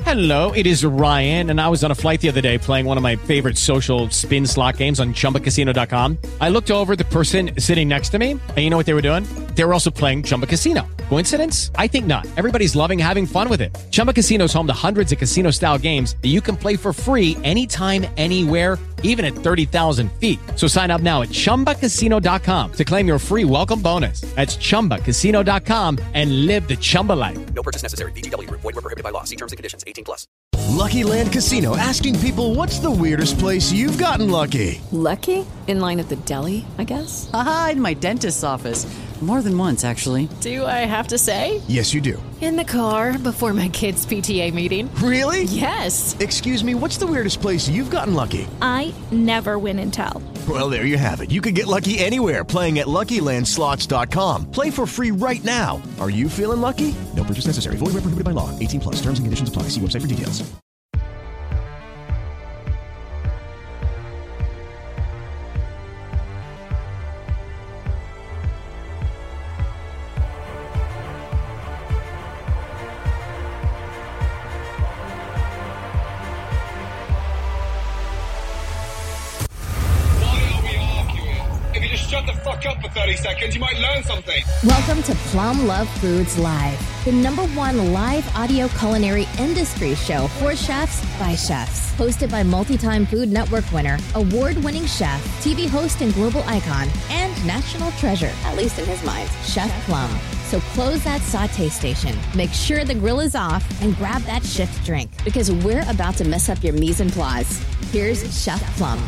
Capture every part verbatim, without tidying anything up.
Hello, it is Ryan, and I was on a flight the other day playing one of my favorite social spin slot games on Chumba Casino dot com. I looked over at the person sitting next to me, and you know what they were doing? They were also playing Chumba Casino. Coincidence? I think not. Everybody's loving having fun with it. Chumba Casino is home to hundreds of casino-style games that you can play for free anytime, anywhere, even at thirty thousand feet. So sign up now at Chumba Casino dot com to claim your free welcome bonus. That's Chumba Casino dot com and live the Chumba life. No purchase necessary. V G W. Void where prohibited by law. See terms and conditions. eighteen plus. Lucky Land Casino, asking people, what's the weirdest place you've gotten lucky? Lucky? In line at the deli, I guess? Aha, in my dentist's office. More than once, actually. Do I have to say? Yes, you do. In the car before my kids' P T A meeting. Really? Yes. Excuse me, what's the weirdest place you've gotten lucky? I never win and tell. Well, there you have it. You can get lucky anywhere, playing at Lucky Land Slots dot com. Play for free right now. Are you feeling lucky? No purchase necessary. Void where prohibited by law. eighteen plus. Terms and conditions apply. See website for details. Shut the fuck up for thirty seconds. You might learn something. Welcome to Plum Love Foods Live, the number one live audio culinary industry show for chefs by chefs. Hosted by multi-time Food Network winner, award-winning chef, T V host and global icon, and national treasure, at least in his mind, Chef Plum. So close that saute station, make sure the grill is off, and grab that shift drink, because we're about to mess up your mise en place. Here's Chef Plum.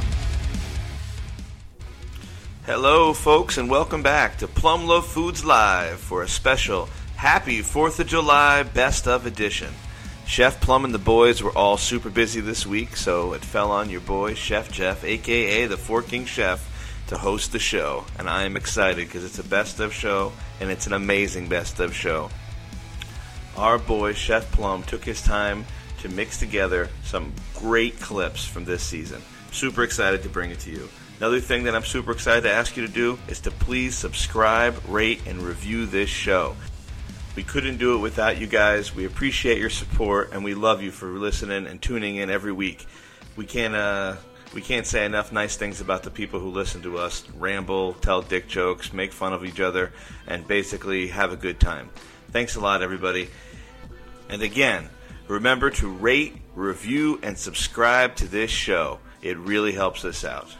Hello, folks, and welcome back to Plum Love Foods Live for a special Happy fourth of July Best of edition. Chef Plum and the boys were all super busy this week, so it fell on your boy, Chef Jeff, a k a the Four King Chef, to host the show. And I am excited because it's a best of show, and it's an amazing best of show. Our boy, Chef Plum, took his time to mix together some great clips from this season. Super excited to bring it to you. Another thing that I'm super excited to ask you to do is to please subscribe, rate, and review this show. We couldn't do it without you guys. We appreciate your support, and we love you for listening and tuning in every week. We can't, uh, we can't say enough nice things about the people who listen to us, ramble, tell dick jokes, make fun of each other, and basically have a good time. Thanks a lot, everybody. And again, remember to rate, review, and subscribe to this show. It really helps us out.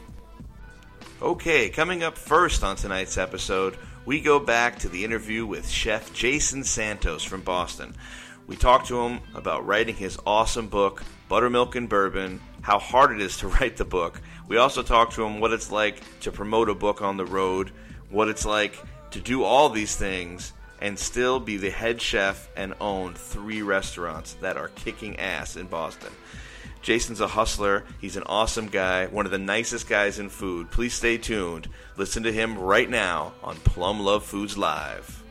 Okay, coming up first on tonight's episode, we go back to the interview with Chef Jason Santos from Boston. We talked to him about writing his awesome book, Buttermilk and Bourbon, how hard it is to write the book. We also talked to him what it's like to promote a book on the road, what it's like to do all these things and still be the head chef and own three restaurants that are kicking ass in Boston. Jason's a hustler. He's an awesome guy, one of the nicest guys in food. Please stay tuned. Listen to him right now on Plum Love Foods Live.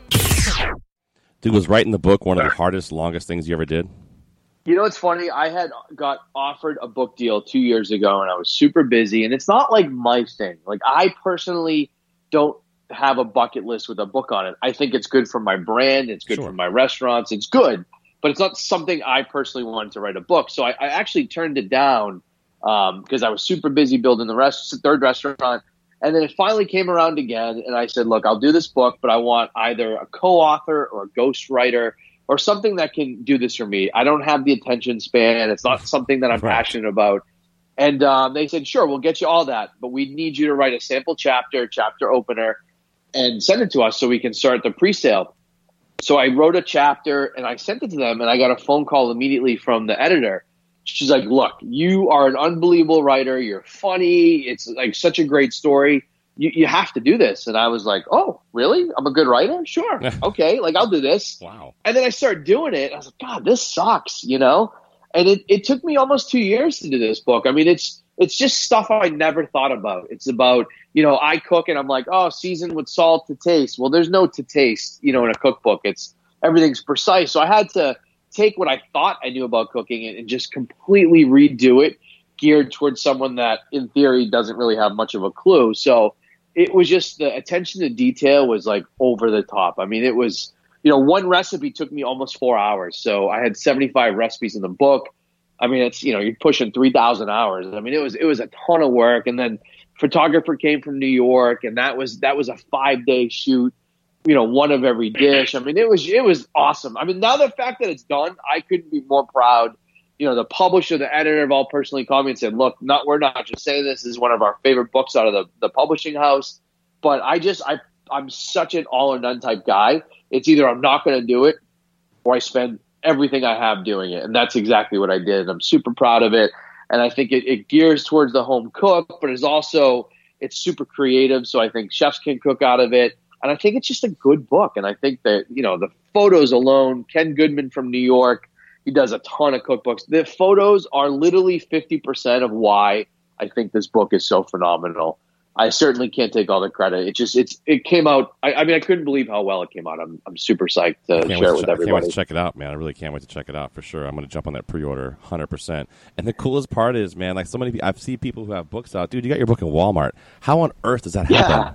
Dude, was writing the book one of the hardest, longest things you ever did? You know, it's funny. I had got offered a book deal two years ago, and I was super busy. And it's not like my thing. Like, I personally don't have a bucket list with a book on it. I think it's good for my brand. It's good sure. for my restaurants. It's good. But it's not something I personally wanted to write a book. So I, I actually turned it down um, because I was super busy building the rest, third restaurant. And then it finally came around again. And I said, look, I'll do this book, but I want either a co-author or a ghostwriter or something that can do this for me. I don't have the attention span. It's not something that I'm right. passionate about. And um, they said, sure, we'll get you all that. But we need you to write a sample chapter, chapter opener, and send it to us so we can start the pre-sale. So I wrote a chapter and I sent it to them, and I got a phone call immediately from the editor. She's like, look, you are an unbelievable writer. You're funny. It's like such a great story. You, you have to do this. And I was like, oh, really? I'm a good writer? Sure. Okay. Like, I'll do this. Wow. And then I started doing it. I was like, God, this sucks, you know? And it, it took me almost two years to do this book. I mean, it's, it's just stuff I never thought about. It's about, you know, I cook and I'm like, oh, season with salt to taste. Well, there's no to taste, you know, in a cookbook. It's everything's precise. So I had to take what I thought I knew about cooking and, and just completely redo it, geared towards someone that in theory doesn't really have much of a clue. So it was just the attention to detail was like over the top. I mean, it was, you know, one recipe took me almost four hours. So I had seventy-five recipes in the book. I mean, it's, you know, you're pushing three thousand hours. I mean, it was, it was a ton of work. And then photographer came from New York, and that was, that was a five day shoot, you know, one of every dish. I mean, it was, it was awesome. I mean, now the fact that it's done, I couldn't be more proud. You know, the publisher, the editor have all personally called me and said, look, not, we're not just saying this, this is one of our favorite books out of the, the publishing house. But I just, I, I'm such an all or none type guy. It's either I'm not going to do it or I spend everything I have doing it. And that's exactly what I did. And I'm super proud of it. And I think it, it gears towards the home cook, but it's also, it's super creative. So I think chefs can cook out of it. And I think it's just a good book. And I think that, you know, the photos alone, Ken Goodman from New York, he does a ton of cookbooks. The photos are literally fifty percent of why I think this book is so phenomenal. I certainly can't take all the credit. It just, it's, it came out. I, I mean, I couldn't believe how well it came out. I'm, I'm super psyched to share it with everybody. I can't wait to check it out, man. I really can't wait to check it out for sure. I'm going to jump on that pre-order one hundred percent. And the coolest part is, man, like so many people, I've seen people who have books out. Dude, you got your book in Walmart. How on earth does that happen? Yeah.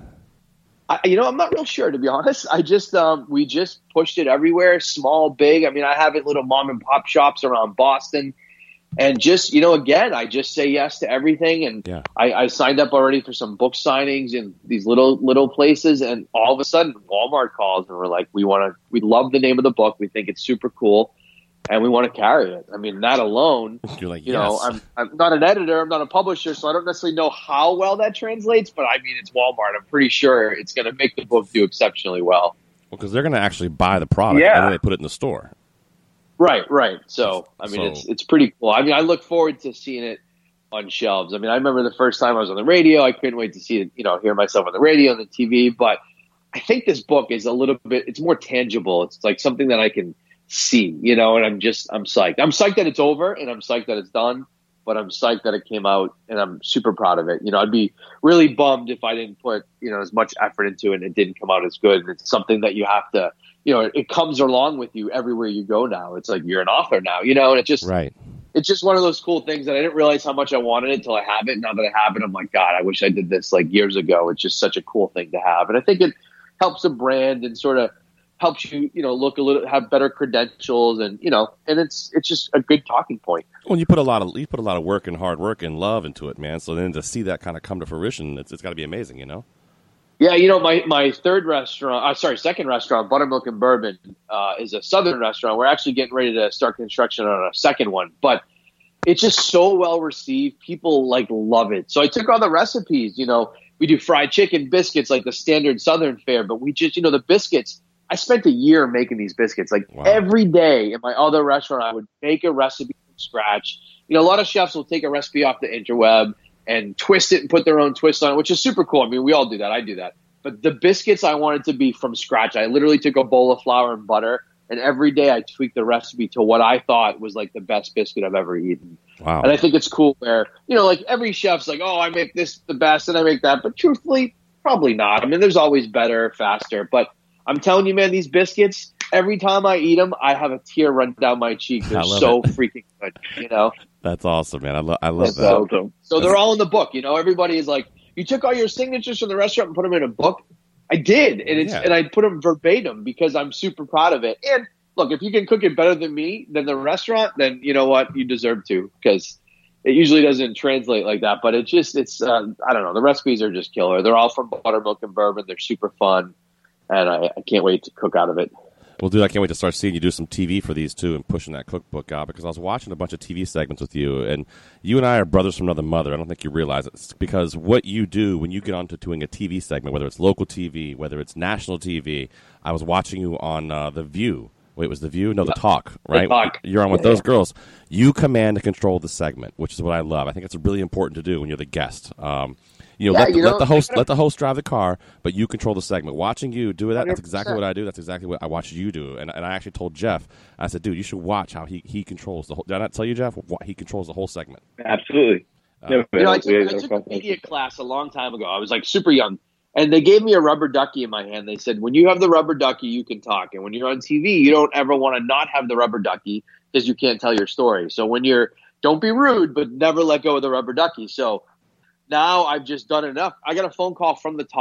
I, you know, I'm not real sure, to be honest. I just, um, we just pushed it everywhere, small, big. I mean, I have it little mom and pop shops around Boston. And just, you know, again, I just say yes to everything. And yeah. I, I signed up already for some book signings in these little, little places. And all of a sudden, Walmart calls and we're like, we want to, we love the name of the book. We think it's super cool. And we want to carry it. I mean, that alone, You're like, you yes. know, I'm, I'm not an editor. I'm not a publisher. So I don't necessarily know how well that translates. But I mean, it's Walmart. I'm pretty sure it's going to make the book do exceptionally well. Well, because they're going to actually buy the product Yeah. and then they put it in the store. Right, right. So, I mean, So- it's it's pretty cool. I mean, I look forward to seeing it on shelves. I mean, I remember the first time I was on the radio, I couldn't wait to see it, you know, hear myself on the radio and the T V. But I think this book is a little bit, it's more tangible. It's like something that I can see, you know, and I'm just, I'm psyched. I'm psyched that it's over and I'm psyched that it's done, but I'm psyched that it came out and I'm super proud of it. You know, I'd be really bummed if I didn't put, you know, as much effort into it and it didn't come out as good. And it's something that you have to, you know, it, it comes along with you everywhere you go now. It's like you're an author now, you know, and it just, right. It's just one of those cool things that I didn't realize how much I wanted it until I have it. Now that I have it, I'm like, God, I wish I did this like years ago. It's just such a cool thing to have. And I think it helps a brand and sort of helps you, you know, look a little, have better credentials and, you know, and it's, it's just a good talking point. Well, you put a lot of, you put a lot of work and hard work and love into it, man. So then to see that kind of come to fruition, it's, it's got to be amazing, you know? Yeah, you know, my, my third restaurant, uh, sorry, second restaurant, Buttermilk and Bourbon, uh, is a Southern restaurant. We're actually getting ready to start construction on a second one, but it's just so well received. People like love it. So I took all the recipes, you know, we do fried chicken biscuits, like the standard Southern fare, but we just, you know, the biscuits, I spent a year making these biscuits. Like Wow. every day in my other restaurant, I would make a recipe from scratch. You know, a lot of chefs will take a recipe off the interweb and twist it and put their own twist on it, which is super cool. I mean, we all do that. I do that. But the biscuits I wanted to be from scratch. I literally took a bowl of flour and butter, and every day I tweaked the recipe to what I thought was like the best biscuit I've ever eaten. Wow. And I think it's cool where, you know, like every chef's like, oh, I make this the best and I make that. But truthfully, probably not. I mean, there's always better, faster. But I'm telling you, man, these biscuits, every time I eat them, I have a tear run down my cheek. They're so it. freaking good, you know? That's awesome, man. I, lo- I love So, that. so they're all in the book. You know, everybody is like, you took all your signatures from the restaurant and put them in a book. I did, and it's Yeah. and I put them verbatim because I'm super proud of it. And look, if you can cook it better than me, than the restaurant, then you know what, you deserve to, because it usually doesn't translate like that. But it just, it's uh, I don't know. The recipes are just killer. They're all from Buttermilk and Bourbon. They're super fun, and I, I can't wait to cook out of it. Well, dude, I can't wait to start seeing you do some T V for these two and pushing that cookbook out, because I was watching a bunch of T V segments with you, and you and I are brothers from another mother. I don't think you realize it. It's because what you do when you get onto doing a T V segment, whether it's local T V, whether it's national T V, I was watching you on uh, The View. Wait, it was The View? No, The Talk, right? The Talk. You're on with Yeah, those yeah. girls. You command and control the segment, which is what I love. I think it's really important to do when you're the guest. Um, you know, Yeah, let, the, you let know, the host I gotta- let the host drive the car, but you control the segment. Watching you do that, that's one hundred exactly percent. what I do. That's exactly what I watch you do. And, and I actually told Jeff, I said, dude, you should watch how he, he controls the whole. Did I not tell you, Jeff? What, he controls the whole segment. Absolutely. Uh, Yeah, You know, I took, yeah, I no took a question. media class a long time ago. I was like super young. And they gave me a rubber ducky in my hand. They said, when you have the rubber ducky, you can talk. And when you're on T V, you don't ever want to not have the rubber ducky because you can't tell your story. So when you're, don't be rude, but never let go of the rubber ducky. So now I've just done enough. I got a phone call from The Talk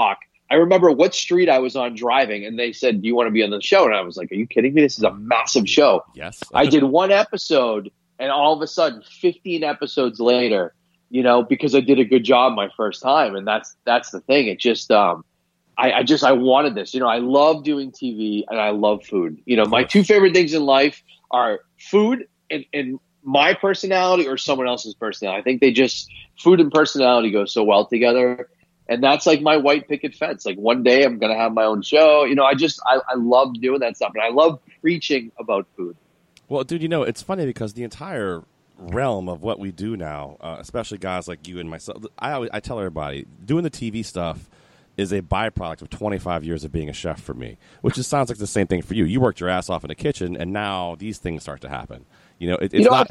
I remember what street I was on driving, and they said, "Do you want to be on the show?" And I was like, "Are you kidding me? This is a massive show." Yes. I did one episode, and all of a sudden, fifteen episodes later, you know, because I did a good job my first time, and that's that's the thing. It just, um, I, I just I wanted this. You know, I love doing T V, and I love food. You know, my two favorite things in life are food and, and my personality or someone else's personality. I think they just food and personality go so well together. And that's like my white picket fence. Like one day I'm going to have my own show. You know, I just, I, I love doing that stuff. And I love preaching about food. Well, dude, you know, it's funny because the entire realm of what we do now, uh, especially guys like you and myself, I always, I tell everybody, doing the T V stuff is a byproduct of twenty-five years of being a chef for me, which just sounds like the same thing for you. You worked your ass off in the kitchen, and now these things start to happen. You know, it, it's you know, not...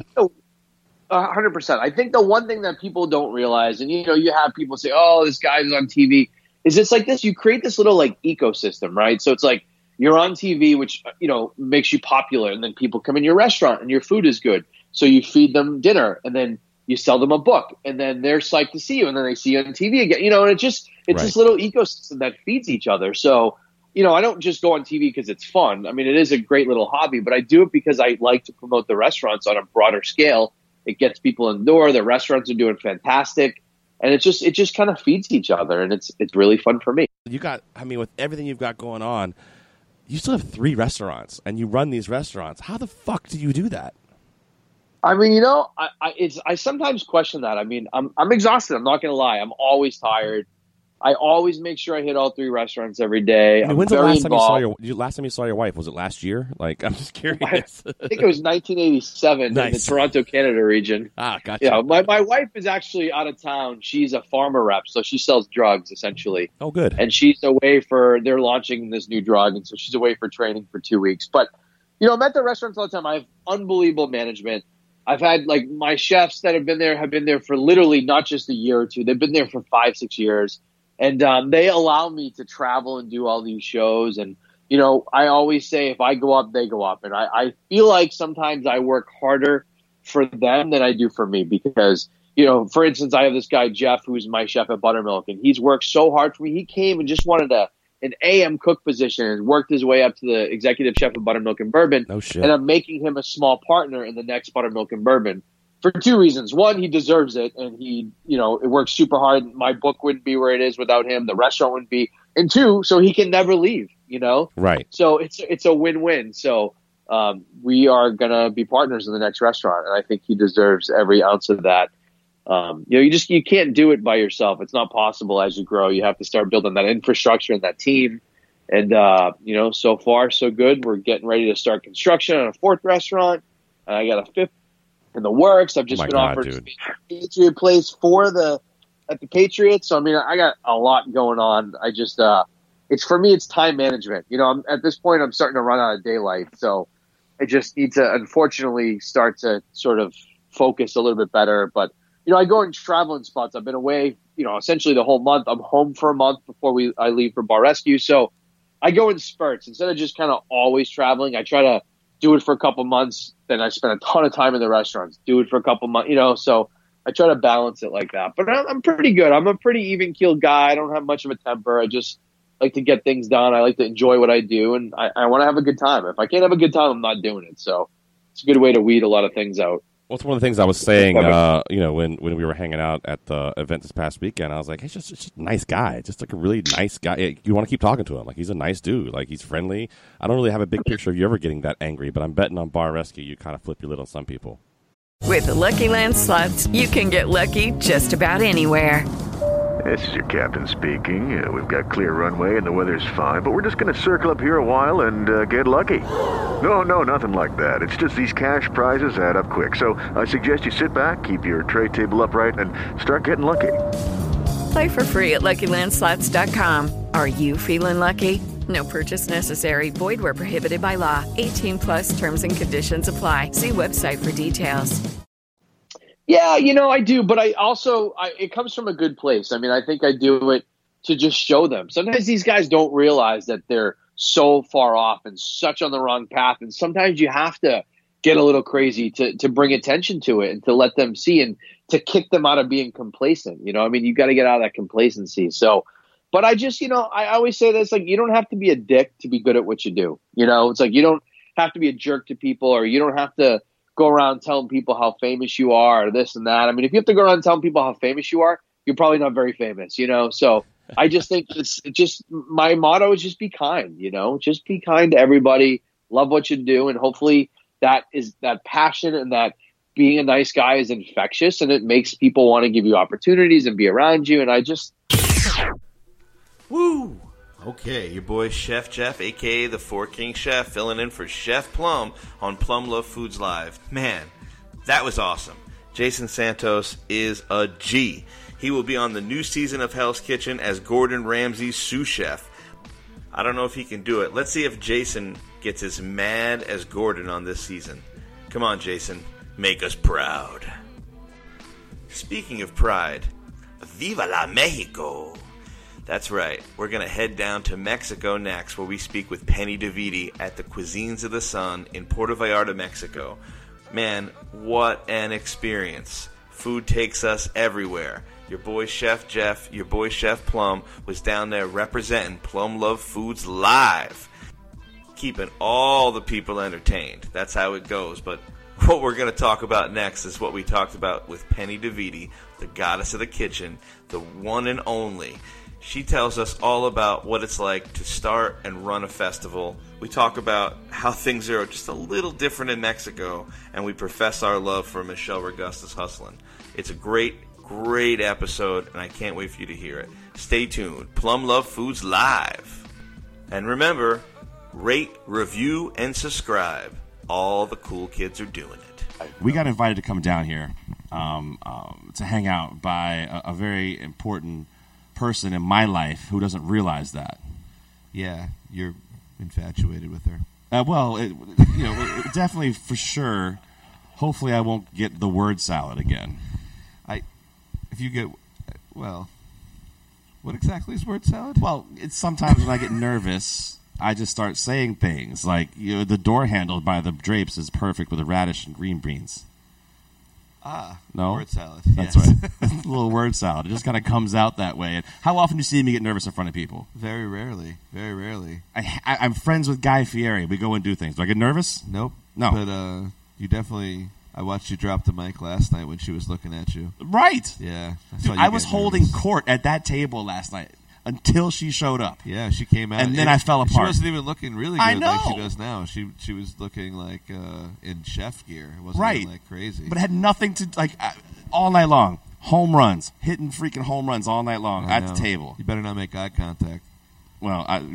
A hundred percent. I think the one thing that people don't realize, and you know, you have people say, "Oh, this guy's on T V," is it's like this. You create this little like ecosystem, right? So it's like you're on T V, which you know makes you popular, and then people come in your restaurant, and your food is good, so you feed them dinner, and then you sell them a book, and then they're psyched to see you, and then they see you on T V again. You know, and it just it's Right. this little ecosystem that feeds each other. So you know, I don't just go on T V because it's fun. I mean, it is a great little hobby, but I do it because I like to promote the restaurants on a broader scale. It gets people in the door. The restaurants are doing fantastic, and it just it just kind of feeds each other, and it's it's really fun for me. You got, I mean, with everything you've got going on, you still have three restaurants, and you run these restaurants. How the fuck do you do that? I mean, you know, I I, it's, I sometimes question that. I mean, I'm I'm exhausted. I'm not going to lie. I'm always tired. I always make sure I hit all three restaurants every day. I mean, I'm when's the very last time you saw involved. your you, last time you saw your wife? Was it last year? Like, I'm just curious. I think it was nineteen eighty-seven Nice. in the Toronto, Canada region. Ah, gotcha. Yeah, my, my wife is actually out of town. She's a pharma rep, so she sells drugs essentially. Oh, good. And she's away for, they're launching this new drug, and so she's away for training for two weeks. But, you know, I'm at the restaurants all the time. I have unbelievable management. I've had, like, my chefs that have been there have been there for literally not just a year or two. They've been there for five, six years. And um, they allow me to travel and do all these shows. And, you know, I always say if I go up, they go up. And I, I feel like sometimes I work harder for them than I do for me because, you know, for instance, I have this guy, Jeff, who's my chef at Buttermilk, and he's worked so hard for me. He came and just wanted a, an A M cook position and worked his way up to the executive chef of Buttermilk and Bourbon. No shit. And I'm making him a small partner in the next Buttermilk and Bourbon. For two reasons. One, he deserves it, and he, you know, it works super hard. My book wouldn't be where it is without him. The restaurant wouldn't be. And two, so he can never leave, you know? Right. So it's it's a win-win. So um, we are going to be partners in the next restaurant, and I think he deserves every ounce of that. Um, you know, you just you can't do it by yourself. It's not possible as you grow. You have to start building that infrastructure and that team. And, uh, you know, so far, so good. We're getting ready to start construction on a fourth restaurant. And I got a fifth in the works. I've just Oh my been God, offered dude. Patriot place for the at the Patriots. So I mean, I got a lot going on. I just uh, it's for me, it's time management. You know, I'm, at this point, I'm starting to run out of daylight, so I just need to unfortunately start to sort of focus a little bit better. But you know, I go in traveling spots. I've been away, you know, essentially the whole month. I'm home for a month before we I leave for Bar Rescue. So I go in spurts instead of just kind of always traveling. I try to do it for a couple months, then I spend a ton of time in the restaurants. Do it for a couple months, you know. So I try to balance it like that. But I'm, I'm pretty good. I'm a pretty even-keeled guy. I don't have much of a temper. I just like to get things done. I like to enjoy what I do, and I, I want to have a good time. If I can't have a good time, I'm not doing it. So it's a good way to weed a lot of things out. Well, it's one of the things I was saying, uh, you know, when, when we were hanging out at the event this past weekend. I was like, he's just, just a nice guy. Just like a really nice guy. You want to keep talking to him. Like, he's a nice dude. Like, he's friendly. I don't really have a big picture of you ever getting that angry, but I'm betting on Bar Rescue you kind of flip your lid on some people. With the Lucky Land Slots, you can get lucky just about anywhere. This is your captain speaking. Uh, we've got clear runway and the weather's fine, but we're just going to circle up here a while and uh, get lucky. No, no, nothing like that. It's just these cash prizes add up quick. So I suggest you sit back, keep your tray table upright, and start getting lucky. Play for free at Lucky Land Slots dot com. Are you feeling lucky? No purchase necessary. Void where prohibited by law. eighteen plus terms and conditions apply. See website for details. Yeah, you know, I do, but I also, I, it comes from a good place. I mean, I think I do it to just show them. Sometimes these guys don't realize that they're so far off and such on the wrong path. And sometimes you have to get a little crazy to, to bring attention to it and to let them see and to kick them out of being complacent. You know, I mean, you got to get out of that complacency. So, But I just, you know, I always say this, like, you don't have to be a dick to be good at what you do. You know, it's like you don't have to be a jerk to people, or you don't have to go around telling people how famous you are or this and that. I mean, if you have to go around telling people how famous you are, you're probably not very famous, you know? So I just think it's it just, my motto is just be kind, you know, just be kind to everybody, love what you do. And hopefully that is that passion and that being a nice guy is infectious, and it makes people want to give you opportunities and be around you. And I just, Woo! Okay, your boy Chef Jeff, a k a the Four King Chef, filling in for Chef Plum on Plum Love Foods Live. Man, that was awesome. Jason Santos is a G. He will be on the new season of Hell's Kitchen as Gordon Ramsay's sous chef. I don't know if he can do it. Let's see if Jason gets as mad as Gordon on this season. Come on, Jason. Make us proud. Speaking of pride, Viva la Mexico! That's right. We're going to head down to Mexico next, where we speak with Penny DeViti at the Cuisines of the Sun in Puerto Vallarta, Mexico. Man, what an experience. Food takes us everywhere. Your boy Chef Jeff, your boy Chef Plum was down there representing Plum Love Foods Live, keeping all the people entertained. That's how it goes. But what we're going to talk about next is what we talked about with Penny DeViti, the goddess of the kitchen, the one and only. She tells us all about what it's like to start and run a festival. We talk about how things are just a little different in Mexico, and we profess our love for Michelle Regustus Hustlin'. It's a great, great episode, and I can't wait for you to hear it. Stay tuned. Plum Love Foods Live. And remember, rate, review, and subscribe. All the cool kids are doing it. We got invited to come down here um, um, to hang out by a, a very important person in my life who doesn't realize that. Yeah, you're infatuated with her. Uh, well, it, you know, it, definitely for sure. Hopefully, I won't get the word salad again. I, if you get, well, what exactly is word salad? Well, it's sometimes when I get nervous, I just start saying things like, you know, the door handle by the drapes is perfect with a radish and green beans. Ah, no? Word salad. That's yes. right. A little word salad. It just kind of comes out that way. And how often do you see me get nervous in front of people? Very rarely. Very rarely. I, I, I'm friends with Guy Fieri. We go and do things. Do I get nervous? Nope. No. But uh, you definitely... I watched you drop the mic last night when she was looking at you. Right. Yeah. I, Dude, I was holding nervous. court at that table last night until she showed up. Yeah, she came out. And then I fell apart. She wasn't even looking really good I know. like she does now. She she was looking like uh, in chef gear. It wasn't right. even like crazy. But it had nothing to, like, uh, all night long. Home runs. Hitting freaking home runs all night long I at know. the table. You better not make eye contact. Well, I,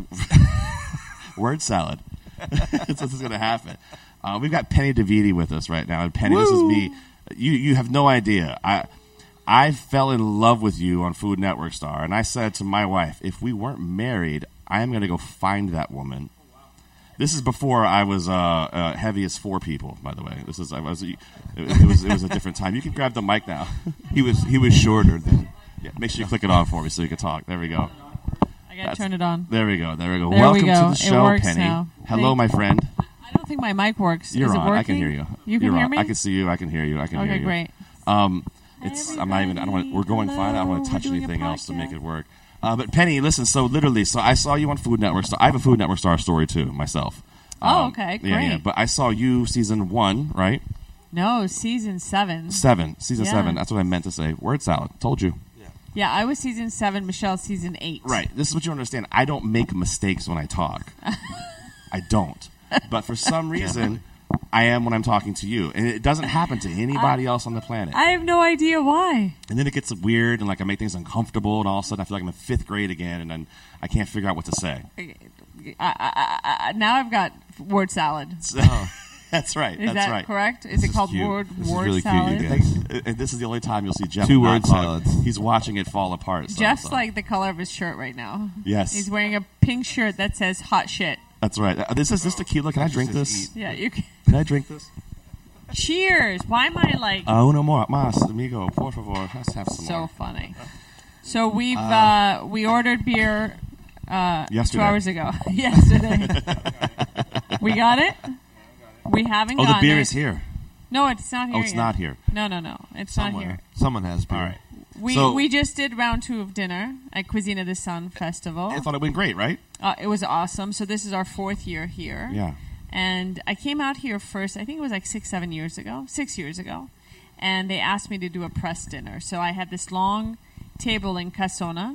word salad. That's what's going to happen. Uh, we've got Penny DeViti with us right now. And Penny, Woo! This is me. You you have no idea. I I fell in love with you on Food Network Star, and I said to my wife, if we weren't married, I am going to go find that woman. This is before I was uh, uh, heavy as four people. By the way, this is I was it, it was it was a different time. You can grab the mic now. he was he was shorter then. Yeah, make sure you click it on for me so you can talk. There we go. I got to turn it on. There we go. There we go. There Welcome we go. to the show, it works Penny. Now. Hello, Thank my friend. I don't think my mic works. You're Is on. it working? I can hear you. You can You're hear on. me? I can see you. I can hear you. I can okay, hear you. great. Um, it's. I'm not even. I don't want. We're going fine. I don't want to touch anything else to make it work. Uh, but Penny, listen. So literally, so I saw you on Food Network Star. I have a Food Network Star story too myself. Um, oh, okay, great. Yeah, yeah. But I saw you season one, right? No, season seven. Seven, season yeah. seven. That's what I meant to say. Word salad. Told you. Yeah, I was season seven. Michelle season eight. Right. This is what you understand. I don't make mistakes when I talk. I don't. But for some reason, I am when I'm talking to you, and it doesn't happen to anybody I, else on the planet. I have no idea why. And then it gets weird, and like I make things uncomfortable, and all of a sudden I feel like I'm in fifth grade again, and then I can't figure out what to say. I, I, I, now I've got word salad. Oh. That's right. Is that's that right. correct? Is this it is called cute. word this word is really salad? Cute, you guys. And this is the only time you'll see Jeff. Two not word talk. salads. He's watching it fall apart. So Jeff's so. like the color of his shirt right now. Yes. He's wearing a pink shirt that says "hot shit." That's right. Uh, this is this tequila. Can I drink this? Yeah, you can. Can I drink this? Cheers! Why am I like? Uh, uno more, más, amigo, por favor. Let's have some so more. funny. So we've uh, Uh, we ordered beer uh, yesterday. two hours ago. Yesterday. We got it. We haven't. Oh, gotten the beer it. is here. No, it's not here. Oh, it's yet. not here. No, no, no. It's Somewhere. not here. Someone has beer. All right. We So- we just did round two of dinner at Cuisine of the Sun Festival. I thought it went great, right? Uh, it was awesome. So this is our fourth year here. Yeah. And I came out here first, I think it was like six, seven years ago, six years ago. And they asked me to do a press dinner. So I had this long table in Casona.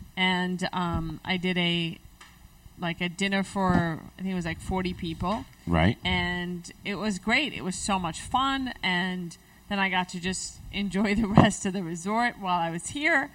And um, I did a, like a dinner for, I think it was like forty people. Right. And it was great. It was so much fun. And then I got to just enjoy the rest of the resort while I was here.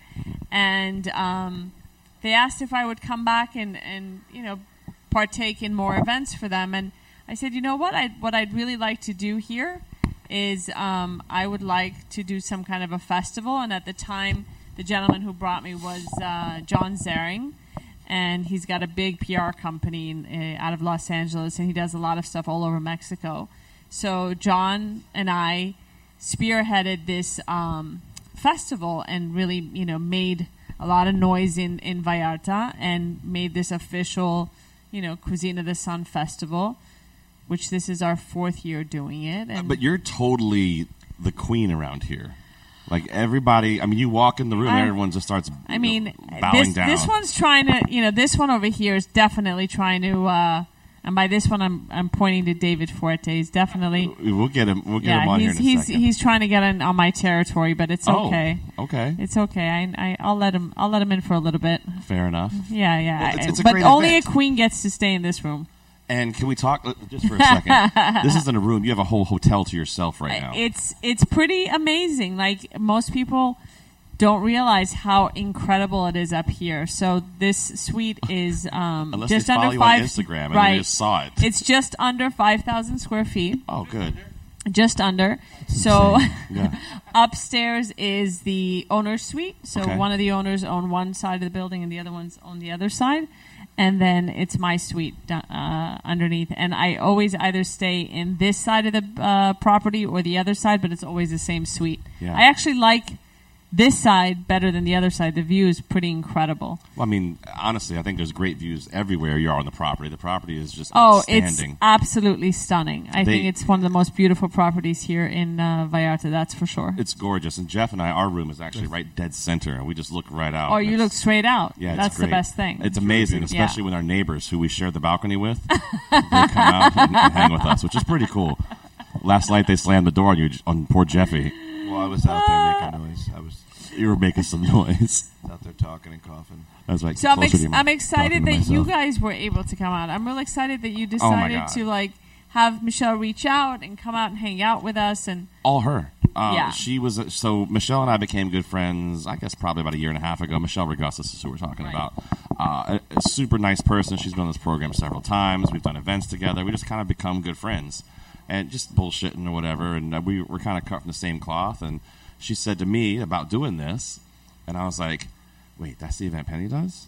And um, they asked if I would come back and, and, you know, partake in more events for them. And I said, you know what, I'd, what I'd really like to do here is um, I would like to do some kind of a festival. And at the time, the gentleman who brought me was uh, John Zering. And he's got a big P R company in, uh, out of Los Angeles. And he does a lot of stuff all over Mexico. So John and I spearheaded this um, festival and really, you know, made a lot of noise in, in Vallarta and made this official, you know, Cuisine of the Sun Festival, which this is our fourth year doing it. And But you're totally the queen around here. Like everybody, I mean, you walk in the room, I- and everyone just starts. I mean, bowing this, down. this one's trying to, you know, this one over here is definitely trying to, uh, and by this one I'm I'm pointing to David Fuerte. He's definitely, We'll get him. We'll get yeah, him on he's here in a he's second. he's trying to get in on my territory, but it's Oh, okay. okay. It's okay. I, I I'll let him I'll let him in for a little bit. Fair enough. Yeah, yeah. Well, it's- it's a but great only event. a queen gets to stay in this room. And can we talk uh, just for a second? This isn't a room. You have a whole hotel to yourself right now. It's it's pretty amazing. Like most people don't realize how incredible it is up here. So this suite is um, Unless just they follow under you five. on Instagram and right. they just saw it. It's just under five thousand square feet. Oh, good. Just under. So Yeah. upstairs is the owner's suite. So Okay. one of the owners own one side of the building and the other one's on the other side. And then it's my suite uh, underneath. And I always either stay in this side of the uh, property or the other side, but it's always the same suite. Yeah. I actually like this side better than the other side. The view is pretty incredible. Well, I mean, honestly, I think there's great views everywhere you are on the property. The property is just Oh, it's outstanding. absolutely stunning. I They- think it's one of the most beautiful properties here in uh, Vallarta, that's for sure. It's gorgeous. And Jeff and I, our room is actually right dead center. And we just look right out. Oh, And you it's- look straight out. Yeah, it's That's the great. best thing. It's amazing, Yeah. especially when our neighbors, who we share the balcony with, they come out and, and hang with us, which is pretty cool. Last night they slammed the door on you, on poor Jeffy. Well, I was out there making noise. I was You were making some noise. out there talking and coughing. I was like, So I'm, closer ex- to you, I'm talking excited to that you myself. guys were able to come out. I'm really excited that you Oh, my decided God. to like have Michelle reach out and come out and hang out with us. And All her. Uh, Yeah. She was so Michelle and I became good friends. I guess probably about a year and a half ago. Michelle Regussis is who we're talking about. Uh, a, a super nice person. She's been on this program several times. We've done events together. We just kind of become good friends, and just bullshitting or whatever. And uh, we were kind of cut from the same cloth. And she said to me about doing this, and I was like, "Wait, that's the event Penny does?"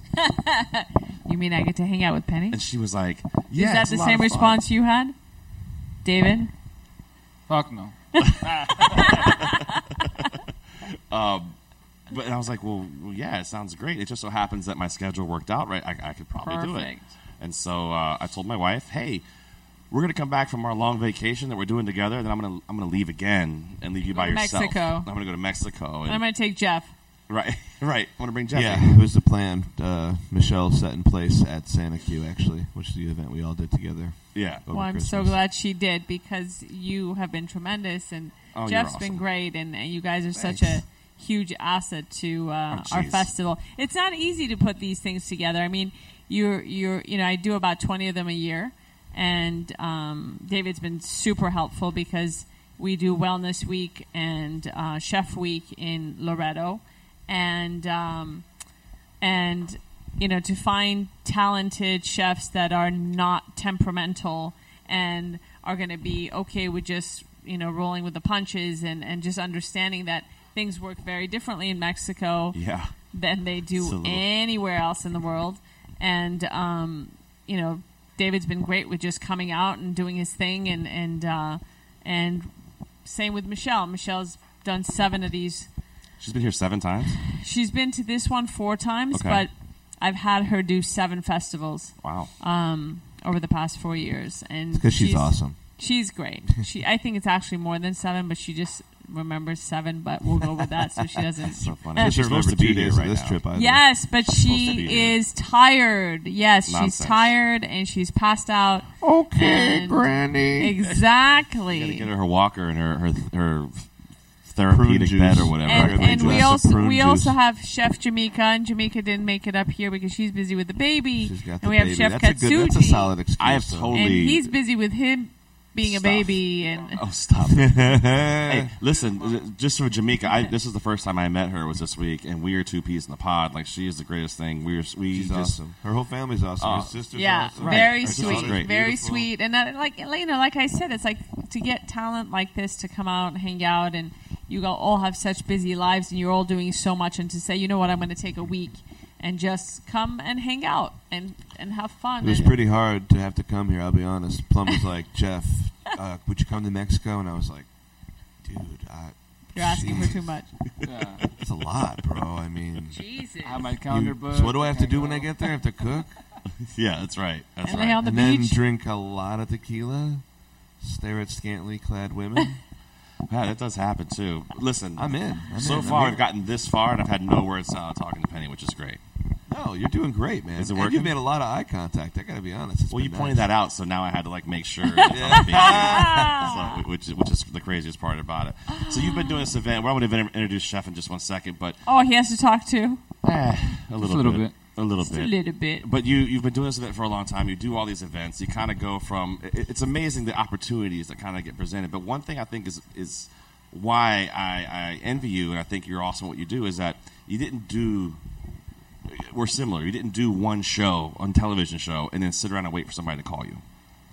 you mean I get to hang out with Penny? And she was like, "Yeah." Is that it's a the lot same of fun." response you had, David? Fuck no. Um, but and I was like, well, well, yeah, it sounds great. It just so happens that my schedule worked out right. I, I could probably do it. Perfect. And so uh, I told my wife, hey, we're going to come back from our long vacation that we're doing together. Then I'm going to I'm going to leave again and leave you by to yourself. Mexico. I'm going to go to Mexico. And, I'm going to take Jeff. right, right. I want to bring Jeff. Yeah, in. it was the plan. Uh, Michelle set in place at Santa Q, actually, which is the event we all did together. Yeah. over Well, I'm so Christmas. glad she did because you have been tremendous and Oh, you're Jeff's awesome. been great and, and you guys are Thanks. such a huge asset to uh, Oh, our geez. festival. It's not easy to put these things together. I mean, you're you're you know I do about twenty of them a year, and um, David's been super helpful because we do Wellness Week and uh, Chef Week in Loretto, and um, and you know to find talented chefs that are not temperamental and are going to be okay with just you know rolling with the punches and, and just understanding that things work very differently in Mexico Yeah. than they It's do a little- anywhere else in the world. And um, you know, David's been great with just coming out and doing his thing, and and uh, and same with Michelle. Michelle's done seven of these. She's been here seven times. She's been to this one four times, Okay. but I've had her do seven festivals. Wow. Um, over the past four years, and 'cause she's awesome. She's great. She, I think it's actually more than seven, but she just remembers seven, but we'll go with that so she doesn't. That's so funny. Uh, She's supposed to be two here days of right this now. trip either. Yes, but Supposed to be she here. is tired. Yes, Nonsense. she's tired and she's passed out. Okay, And- Granny. Exactly. You gotta get her her walker and her her, her therapeutic Prune bed juice. or whatever. And, and we glass of also prune we juice. also have Chef Jamaica, and Jamaica didn't make it up here because she's busy with the baby. She's got the and we have baby. Chef That's a good- that's a Katsuji, solid excuse. I have though. totally. and he's busy with him being a Stuff. baby. And Oh, stop it. Hey, listen, just for Jamaica, I, this is the first time I met her was this week, and we are two peas in the pod. Like, she is the greatest thing. We are, we She's just, awesome. Her whole family's awesome. Oh. Her sister's yeah, awesome. very Her sister's sweet, great. very Beautiful. sweet. And uh, like you know, like I said, it's like to get talent like this to come out and hang out, and you go, all have such busy lives, and you're all doing so much, and to say, you know what, I'm going to take a week and just come and hang out and, and have fun. It was And- pretty hard to have to come here, I'll be honest. Plum was like, Jeff, uh, would you come to Mexico? And I was like, dude, I, You're asking for too much. Yeah. that's a lot, bro. I mean, Jesus. I have my calendar you- booked. so what do I have to Can't do go. when I get there? I have to cook? yeah, that's right. That's And right. lay on the and then beach. drink a lot of tequila? Stare at scantily clad women? Yeah, that does happen too. Listen, I'm in. I'm so in. I'm far, here. we've gotten this far, and I've had no words uh, talking to Penny, which is great. No, you're doing great, man. Is it And working? you've made a lot of eye contact. I got to be honest. It's Well, you been pointed nice. that out, so now I had to like make sure. That I was being serious. So, which is which is the craziest part about it. So you've been doing this event. We're going to introduce Chef in just one second, but Oh, he has to talk too. eh, a little, a little bit. bit. A little Just bit. a little bit. But you, you've been doing this event for a long time. You do all these events. You kind of go from. It, it's amazing the opportunities that kind of get presented. But one thing I think is is why I, I envy you, and I think you're awesome at what you do, is that you didn't do. We're similar. You didn't do one show on television show and then sit around and wait for somebody to call you.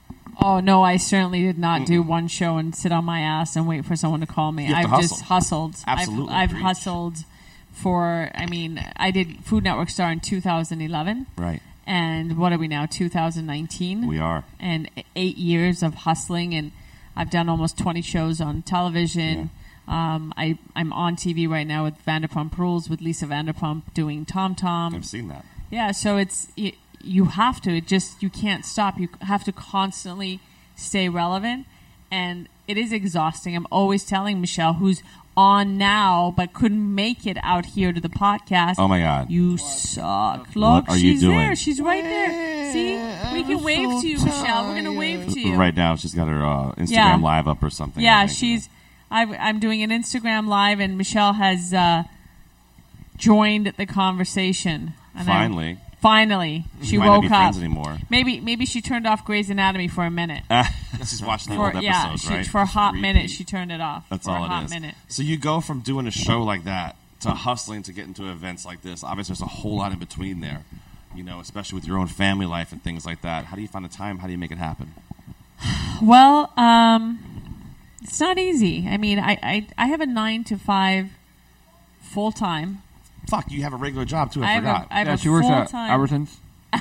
Oh no, I certainly did not do one show and sit on my ass and wait for someone to call me. You have I've to just hustle. hustled. Absolutely. I've, I've Preach. hustled for. I mean, I did Food Network Star in two thousand eleven, Right. and what are we now? two thousand nineteen. We are. And eight years of hustling, and I've done almost twenty shows on television. Um, I I'm on T V right now with Vanderpump Rules with Lisa Vanderpump doing Tom Tom. I've seen that. Yeah, so it's it, you have to. It just you can't stop. You have to constantly stay relevant, and it is exhausting. I'm always telling Michelle, who's on now but couldn't make it out here to the podcast. Oh my God. You suck! What Look, are you she's doing? there. She's right there. See, we can wave to you, Michelle. We're gonna wave to you Right now, she's got her uh, Instagram Yeah. live up or something. I Yeah, think. she's. I've, I'm doing an Instagram live, and Michelle has uh, joined the conversation. And I- Finally. finally, she Might not woke be up. friends anymore. Maybe, maybe she turned off Grey's Anatomy for a minute. She's watching the for, old yeah, episodes, she, right? for a hot Repeat. minute, she turned it off. That's for all a hot it is. minute. So you go from doing a show like that to hustling to get into events like this. Obviously, there's a whole lot in between there. You know, especially with your own family life and things like that. How do you find the time? How do you make it happen? Well, um, it's not easy. I mean, I, I, I have a nine to five full time. Fuck, you have a regular job too. I, I have a- forgot. I have Yeah, a she works at full-time- Albertsons.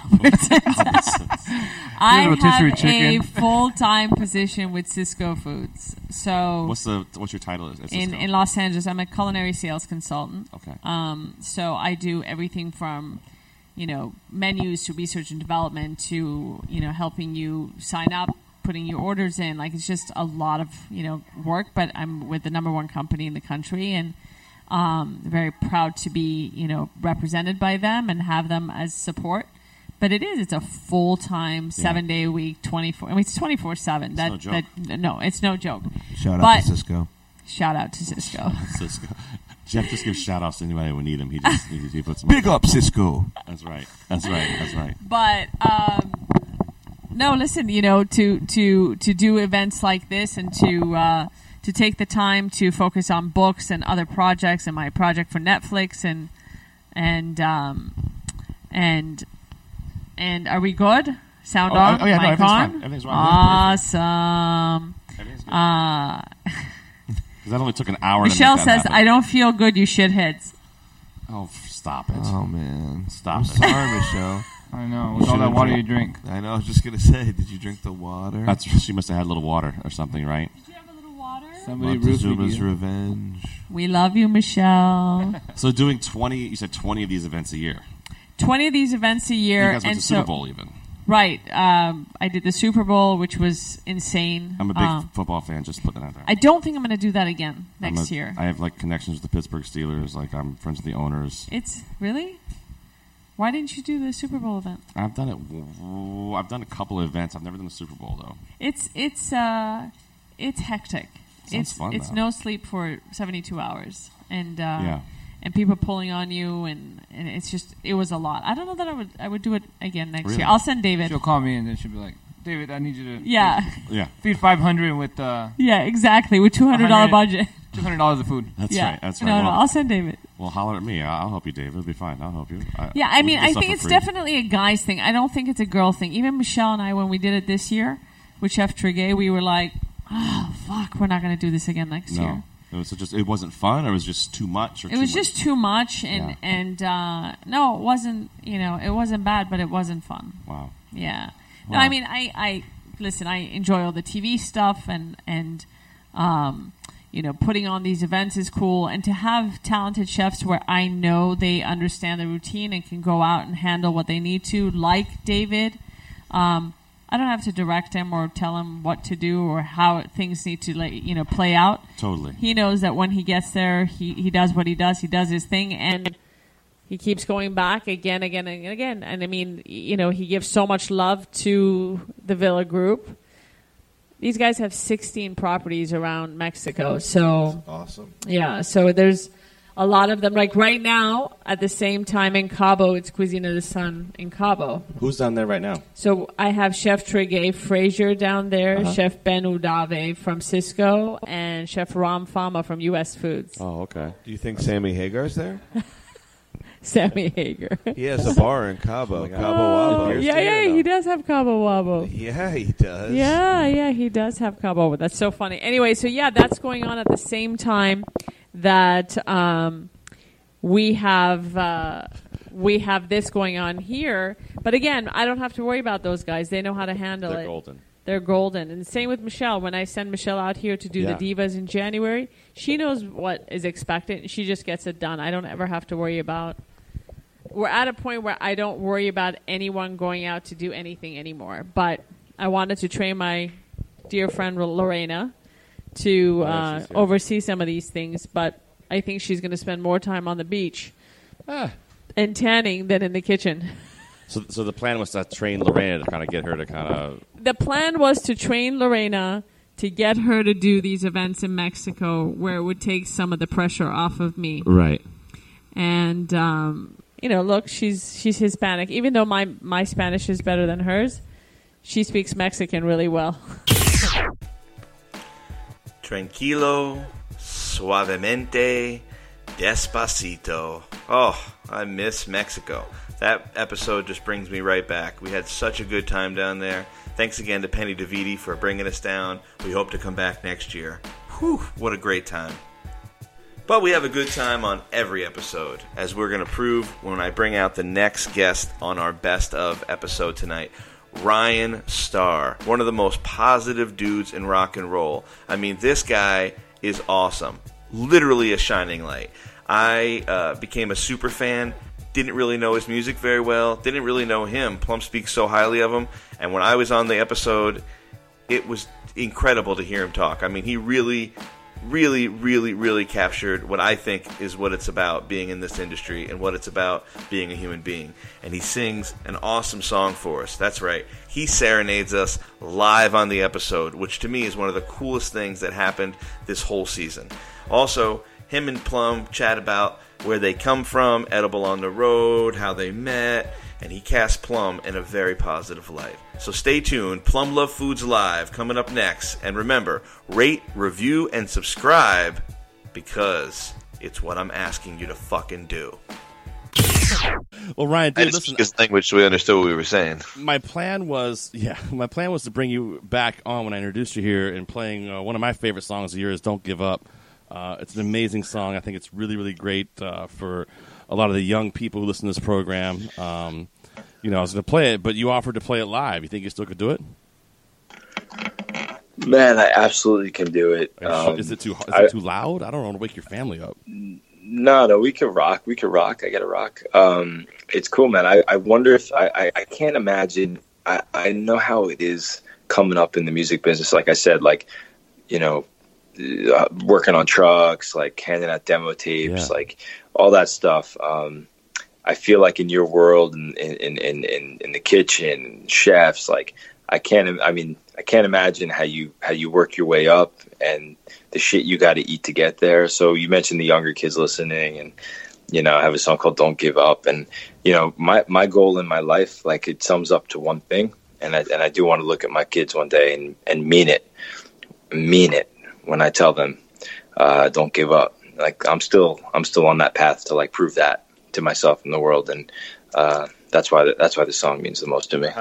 I a rotisserie have a chicken. full time position with Cisco Foods. So What's the what's your title? Is in, in Los Angeles, I'm a culinary sales consultant. Okay. Um, so I do everything from, you know, menus to research and development to, you know, helping you sign up, putting your orders in. Like, it's just a lot of, you know, work, but I'm with the number one company in the country, and um, very proud to be, you know, represented by them and have them as support. But it is, it's a full-time, seven-day-a-week, twenty-four, I mean, it's twenty-four seven. That, no joke. that, no, it's no joke. Shout out But- to Cisco. Shout out to Cisco. Cisco. Jeff just gives shout outs to anybody who would need him. He just he, he puts them Big up, Cisco. That's right. That's right. That's right. But um, no, listen. You know, to to to do events like this and to uh, to take the time to focus on books and other projects and my project for Netflix and and um, and and are we good? Sound Oh, on? oh, yeah, no, Mic everything's on? fine. Everything's right. Awesome. Everything's good. Uh, Because that only took an hour. Michelle to make that says, happen. "I don't feel good, you shitheads." Oh, f- stop it! Oh man, Stop I'm it! sorry, Michelle. I know. With all that water you drink. I know. I was just gonna say, did you drink the water? That's she must have had a little water or something, right? Somebody roofied Montezuma's you. Revenge. We love you, Michelle. So doing twenty, you said twenty of these events a year. twenty of these events a year, You guys went and to so Super Bowl even. Right. Um, I did the Super Bowl, which was insane. I'm a big um, football fan. Just put that out there. I don't think I'm going to do that again next a, year. I have like connections with the Pittsburgh Steelers. Like I'm friends with the owners. It's really. Why didn't you do the Super Bowl event? I've done it. I've done a couple of events. I've never done the Super Bowl though. It's it's uh, it's hectic. Sounds it's fun, it's though. no sleep for seventy-two hours, and uh, Yeah. and people pulling on you, and, and it's just it was a lot. I don't know that I would I would do it again next Really? year. I'll send David. She'll call me and then she'll be like, David, I need you to Yeah. feed, Yeah. feed five hundred with uh, Yeah, exactly. With two hundred dollar budget. two hundred dollars of food. That's Yeah. right. That's No, right. no, Well, I'll send David. Well, holler at me. I'll help you, David. It'll be fine. I'll help you. I, Yeah, I we mean, can do I stuff think for it's free. definitely a guy's thing. I don't think it's a girl thing. Even Michelle and I, when we did it this year with Chef Triguet, we were like, oh, fuck, we're not going to do this again next No. year. It was just. It wasn't fun. Or it was just too much. Or It too was much? just too much, and, Yeah. and uh, no, it wasn't, you know, it wasn't bad, but it wasn't fun. Wow. Yeah. No, Wow. I mean, I, I, listen, I enjoy all the T V stuff, and, and um, you know, putting on these events is cool, and to have talented chefs where I know they understand the routine and can go out and handle what they need to, like David. Um, I don't have to direct him or tell him what to do or how things need to, like, you know, play out. Totally. He knows that when he gets there, he, he does what he does. He does his thing, and he keeps going back again, again, and again. And I mean, you know, he gives so much love to the Villa Group. These guys have sixteen properties around Mexico, so awesome. yeah. So there's a lot of them. Like right now, at the same time in Cabo, it's Cuisine de Sun in Cabo. Who's down there right now? So I have Chef Triguet Frazier down there, Uh-huh. Chef Ben Udave from Cisco, and Chef Ram Fama from U S Foods. Oh, okay. Do you think Sammy Hagar's there? Sammy Hager. He has a bar in Cabo, Cabo Oh, Wabo. yeah, yeah, he does have Cabo Wabo. Yeah, he does. Yeah, yeah, he does have Cabo Wabo. That's so funny. Anyway, so yeah, that's going on at the same time that um, we have uh, we have this going on here. But again, I don't have to worry about those guys. They know how to handle They're it. golden. They're golden. And same with Michelle. When I send Michelle out here to do Yeah. the Divas in January, she knows what is expected, and she just gets it done. I don't ever have to worry about. We're at a point where I don't worry about anyone going out to do anything anymore. But I wanted to train my dear friend Lorena to uh, she's here. oversee some of these things. But I think she's going to spend more time on the beach Ah. and tanning than in the kitchen. So, so the plan was to train Lorena to kind of get her to kind of. The plan was to train Lorena to get her to do these events in Mexico where it would take some of the pressure off of me. Right. And, um, you know, look, she's she's Hispanic. Even though my, my Spanish is better than hers, she speaks Mexican really well. Tranquilo, suavemente, despacito. Oh, I miss Mexico. That episode just brings me right back. We had such a good time down there. Thanks again to Penny DeViti for bringing us down. We hope to come back next year. Whew, what a great time. But we have a good time on every episode, as we're going to prove when I bring out the next guest on our best of episode tonight. Ryan Starr, one of the most positive dudes in rock and roll. I mean, this guy is awesome. Literally a shining light. I uh, became a super fan. Didn't really know his music very well. Didn't really know him. Plum speaks so highly of him. And when I was on the episode, it was incredible to hear him talk. I mean, he really, really, really, really captured what I think is what it's about being in this industry and what it's about being a human being. And he sings an awesome song for us. That's right. He serenades us live on the episode, which to me is one of the coolest things that happened this whole season. Also, him and Plum chat about where they come from, Edible on the Road, how they met, and he cast Plum in a very positive light. So stay tuned. Plum Love Foods Live coming up next. And remember, rate, review, and subscribe because it's what I'm asking you to fucking do. Well, Ryan, I dude, just listen. speak his language so we understood what we were saying. My plan was, yeah, my plan was to bring you back on when I introduced you here and playing uh, one of my favorite songs of yours, "Don't Give Up." Uh, it's an amazing song. I think it's really, really great uh, for a lot of the young people who listen to this program. Um, you know, I was going to play it, but you offered to play it live. You think you still could do it? Man, I absolutely can do it. Um, is it too is I, it too loud? I don't want to wake your family up. No, no, we can rock. We can rock. I got to rock. Um, it's cool, man. I, I wonder if I, I, I can't imagine I, I know how it is coming up in the music business. Like I said, like, you know, uh, working on trucks, like handing out demo tapes, Yeah. like all that stuff. Um, I feel like in your world and in, in, in, in, in the kitchen, chefs, like I can't, I mean, I can't imagine how you, how you work your way up and the shit you got to eat to get there. So you mentioned the younger kids listening, and, you know, I have a song called Don't Give Up. And, you know, my, my goal in my life, like it sums up to one thing. And I, and I do want to look at my kids one day and, and mean it, mean it when I tell them, uh, don't give up. Like I'm still, I'm still on that path to like prove that to myself and the world. And, uh, that's why, the, that's why the song means the most to me.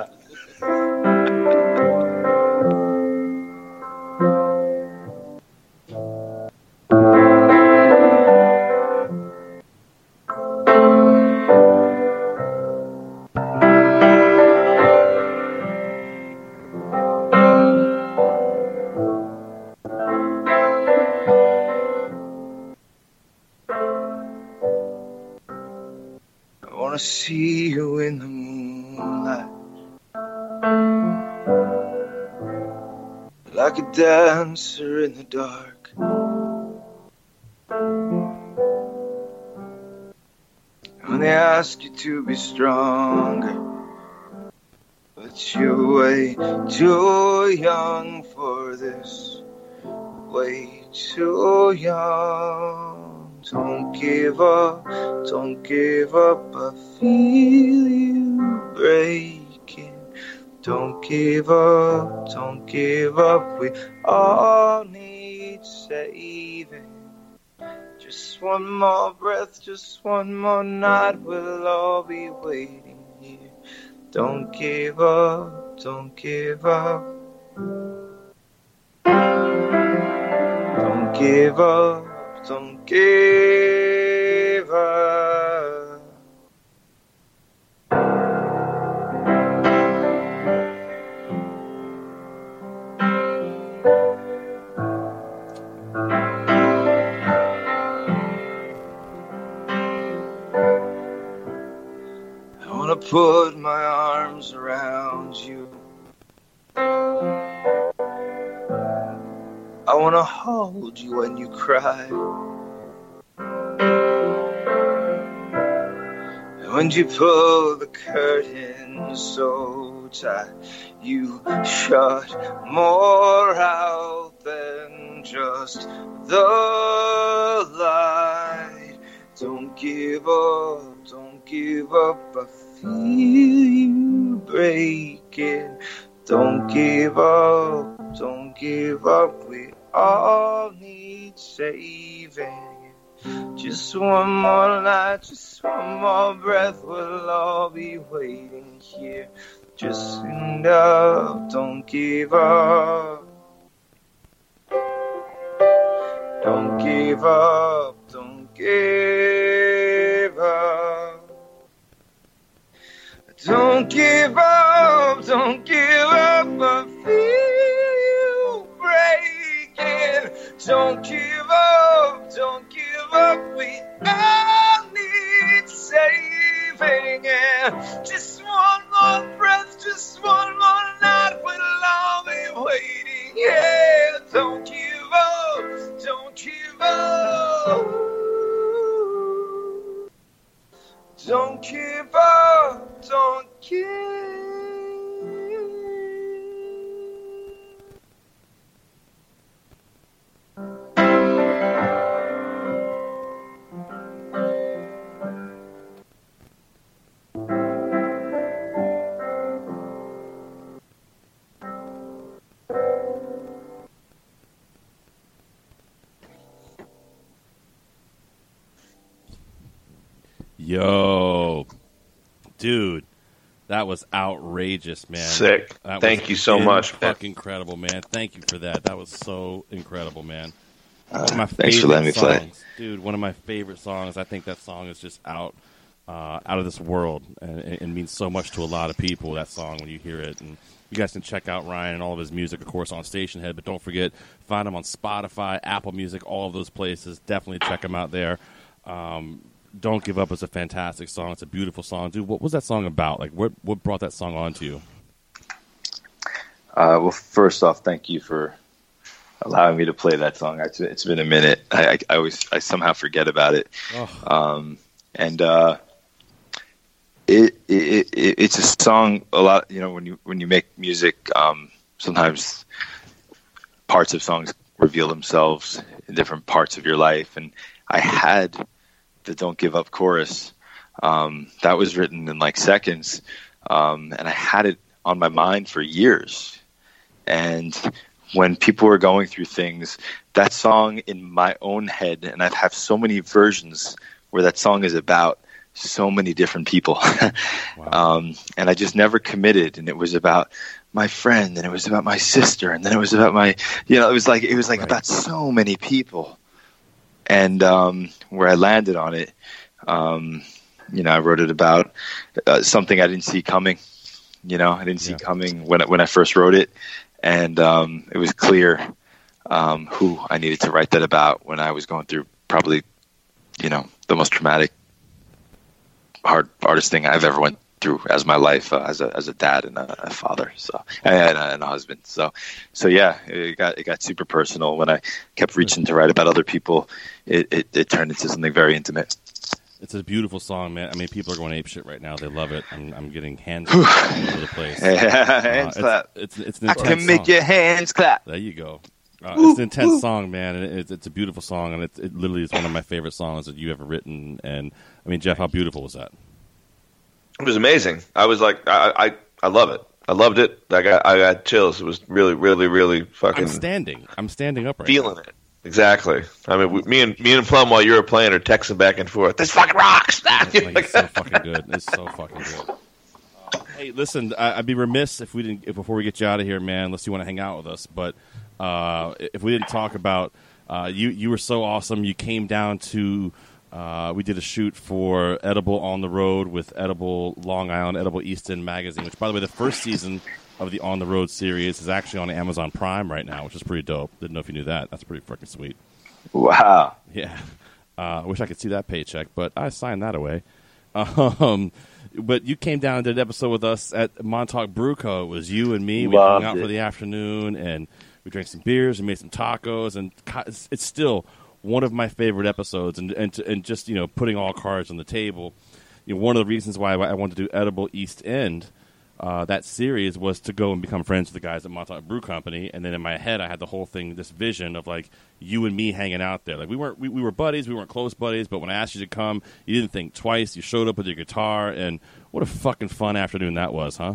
See you in the moonlight, like a dancer in the dark. When they ask you to be stronger, but you're way too young for this, way too young. Don't give up, don't give up, I feel you breaking. Don't give up, don't give up, we all need saving. Just one more breath, just one more night, we'll all be waiting here. Don't give up, don't give up. Don't give up. Don't give up. I wanna put my arms around you. I wanna hold you when you cry. And when you pull the curtain so tight, you shut more out than just the light. Don't give up, don't give up, I feel you breaking. Don't give up, don't give up, we all need saving. Just one more night, just one more breath, we'll all be waiting here. Just stand up, don't give up. Don't give up, don't give up. Don't give up, don't give up, I feel you breaking. Don't give up, don't give up, we all need saving. And just one more breath, just one more night, we'll all be waiting. Yeah, don't give up, don't give up. Don't give up, don't give up. Yo, dude, that was outrageous, man. Sick. That Thank was you so in- much, man. Fucking incredible, man. Thank you for that. That was so incredible, man. Uh, One of my thanks for favorite letting me play. songs. Dude, one of my favorite songs. I think that song is just out uh, out of this world, and it, it means so much to a lot of people, that song, when you hear it. And you guys can check out Ryan and all of his music, of course, on Station Head, but don't forget, find him on Spotify, Apple Music, all of those places. Definitely check him out there. Um, Don't Give Up is a fantastic song. It's a beautiful song. Dude, what was that song about? Like, what what brought that song on to you? Uh, well, first off, thank you for allowing me to play that song. It's, it's been a minute. I, I, I always, I somehow forget about it. Oh. Um, and uh, it, it, it it's a song. A lot, you know, when you when you make music, um, sometimes parts of songs reveal themselves in different parts of your life. And I had the "Don't Give Up" chorus. Um, that was written in like seconds, um, and I had it on my mind for years. And when people were going through things, that song in my own head, and I have so many versions where that song is about so many different people. Wow. um, and I just never committed. And it was about my friend, and it was about my sister, and then it was about my, you know, it was like, it was like right. about so many people. And um, where I landed on it, um, you know, I wrote it about uh, something I didn't see coming. You know, I didn't see yeah. coming when, when I first wrote it. And um, it was clear um, who I needed to write that about when I was going through probably, you know, the most traumatic, hard, hardest thing I've ever went through as my life uh, as a as a dad and a, a father, so and a, and a husband. So, so yeah, it got it got super personal when I kept reaching to write about other people. It it, it turned into something very intimate. It's a beautiful song, man. I mean, people are going apeshit right now. They love it. I'm, I'm getting hands all over the place. hands uh, clap. It's, it's, it's an I intense can make song. your hands clap. There you go. Uh, Ooh, it's an intense ooh. song, man, and it, it's a beautiful song, and it, it literally is one of my favorite songs that you ever written. And I mean, Jeff, how beautiful was that? It was amazing. I was like, I, I, I love it. I loved it. I got, I got chills. It was really, really, really fucking. I'm standing. I'm standing up right feeling now. it. Exactly. I mean, we, me and me and Plum, while you were playing, are texting back and forth. This fucking rocks. Like, it's so fucking good. It's so fucking good. Uh, hey, listen, I, I'd be remiss if we didn't if, before we get you out of here, man. Unless you want to hang out with us, but uh, if we didn't talk about uh, you, you were so awesome. You came down to. Uh, we did a shoot for Edible on the Road with Edible Long Island, Edible East End magazine. Which, by the way, the first season of the On the Road series is actually on Amazon Prime right now, which is pretty dope. Didn't know if you knew that. That's pretty freaking sweet. Wow. Yeah. I uh, wish I could see that paycheck, but I signed that away. Um, but you came down and did an episode with us at Montauk Brew Co. It was you and me. We Loved hung out it. for the afternoon, and we drank some beers and made some tacos. And it's, it's still one of my favorite episodes. And, and, and just, you know, putting all cards on the table. You know, one of the reasons why I wanted to do Edible East End, Uh, that series, was to go and become friends with the guys at Montauk Brew Company, and then in my head I had the whole thing, this vision of like you and me hanging out there. Like we weren't, we, we were buddies, we weren't close buddies, but when I asked you to come, you didn't think twice. You showed up with your guitar, and what a fucking fun afternoon that was, huh?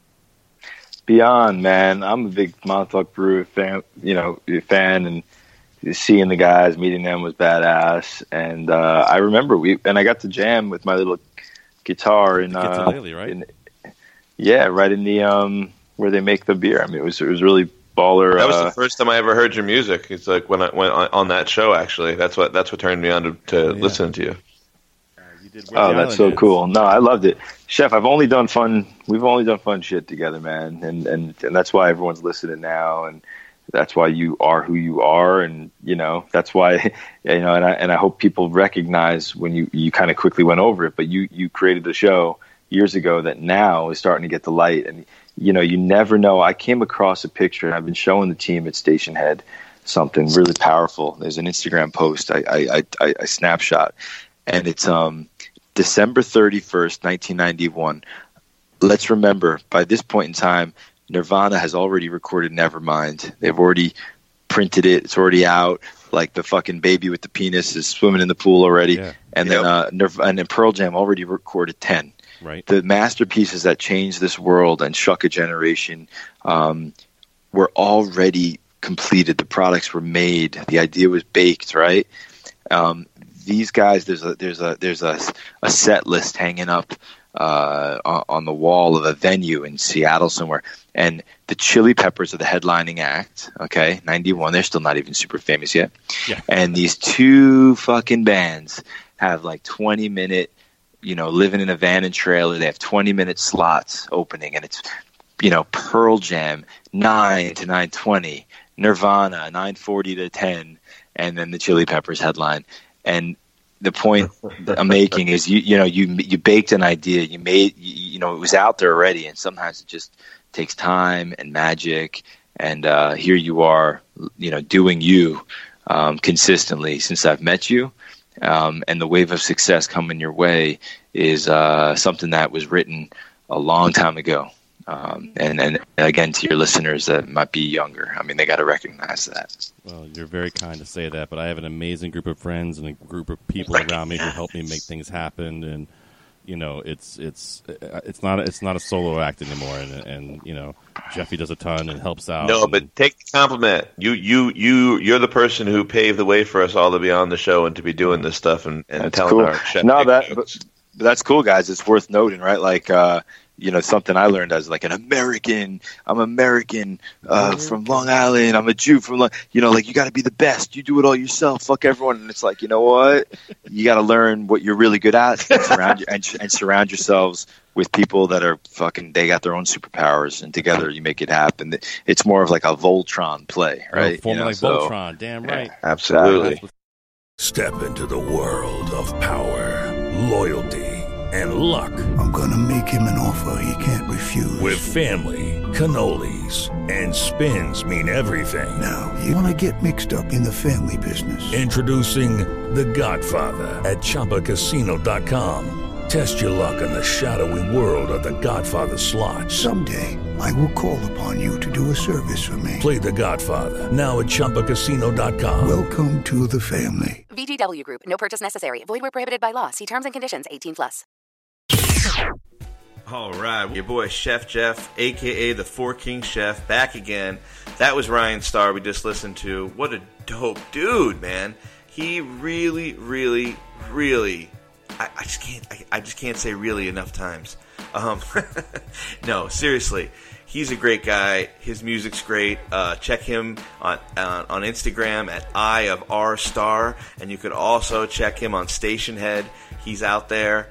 Beyond, man. I'm a big Montauk Brew fan, you know, fan, and seeing the guys, meeting them was badass. And uh, I remember we, and I got to jam with my little guitar in, uh, right? in yeah, right in the um where they make the beer. I mean, it was it was really baller. That was uh, the first time I ever heard your music. It's like when I went on, on that show. Actually, that's what that's what turned me on to, to yeah. listening to you. Oh, that's so cool. No, I loved it. Chef, I've only done fun. We've only done fun shit together, man. And, and, and that's why everyone's listening now. And that's why you are who you are. And, you know, that's why, you know, and I, and I hope people recognize when you, you kind of quickly went over it, but you, you created a show years ago that now is starting to get the light. And, you know, you never know. I came across a picture, and I've been showing the team at Station Head something really powerful. There's an Instagram post I, I, I, I snapshot. And it's um, December thirty-first, nineteen ninety-one. Let's remember, by this point in time, Nirvana has already recorded Nevermind. They've already printed it. It's already out. Like the fucking baby with the penis is swimming in the pool already. Yeah. And then uh, Nirv- and then Pearl Jam already recorded ten. Right. The masterpieces that changed this world and shook a generation um, were already completed. The products were made. The idea was baked, right? Um, these guys, there's a there's a there's a, a set list hanging up uh, on the wall of a venue in Seattle somewhere, and the Chili Peppers are the headlining act. Okay, ninety-one. They're still not even super famous yet. Yeah. And these two fucking bands have like twenty minute, you know, living in a van and trailer. They have twenty minute slots opening, and it's, you know, Pearl Jam nine to nine twenty, Nirvana nine forty to ten, and then the Chili Peppers headline. And the point that I'm making is you you know you you baked an idea, you made you, you know it was out there already, and sometimes it just takes time and magic, and uh, here you are, you know, doing you um, consistently since I've met you, um, and the wave of success coming your way is uh, something that was written a long time ago. Um, and, and again, to your listeners that might be younger, I mean, they got to recognize that. Well, you're very kind to say that, but I have an amazing group of friends and a group of people around me who help me make things happen. And you know, it's it's it's not it's not a solo act anymore. And, and you know, Jeffy does a ton and helps out. No, and, but take the compliment. You you you you're the person who paved the way for us all to be on the show and to be doing this stuff and, and telling cool. our chef. No, that but, but that's cool, guys. It's worth noting, right? Like. uh You know, something I learned as like an American. I'm American uh, from Long Island. I'm a Jew from Long. You know, like you got to be the best. You do it all yourself. Fuck everyone. And it's like, you know what? You got to learn what you're really good at and surround you, and, and surround yourselves with people that are fucking. They got their own superpowers, and together you make it happen. It's more of like a Voltron play, right? Oh, form you know, like so, Voltron. Damn right. Yeah, absolutely. Step into the world of power, loyalty, and luck. I'm gonna make him an offer he can't refuse. With family, cannolis, and spins mean everything. Now, you wanna get mixed up in the family business. Introducing The Godfather at Chumba Casino dot com. Test your luck in the shadowy world of The Godfather slot. Someday, I will call upon you to do a service for me. Play The Godfather, now at Chumba Casino dot com. Welcome to the family. V G W Group. No purchase necessary. Void where prohibited by law. See terms and conditions. eighteen plus. All right, your boy Chef Jeff, a k a the Four King Chef, back again. That was Ryan Starr we just listened to. What a dope dude, man. He really, really, really, I, I just can't, I, I just can't say really enough times. Um, no, seriously, he's a great guy. His music's great. Uh, check him on uh, on Instagram at Eye of R Star, and you could also check him on Station Head. He's out there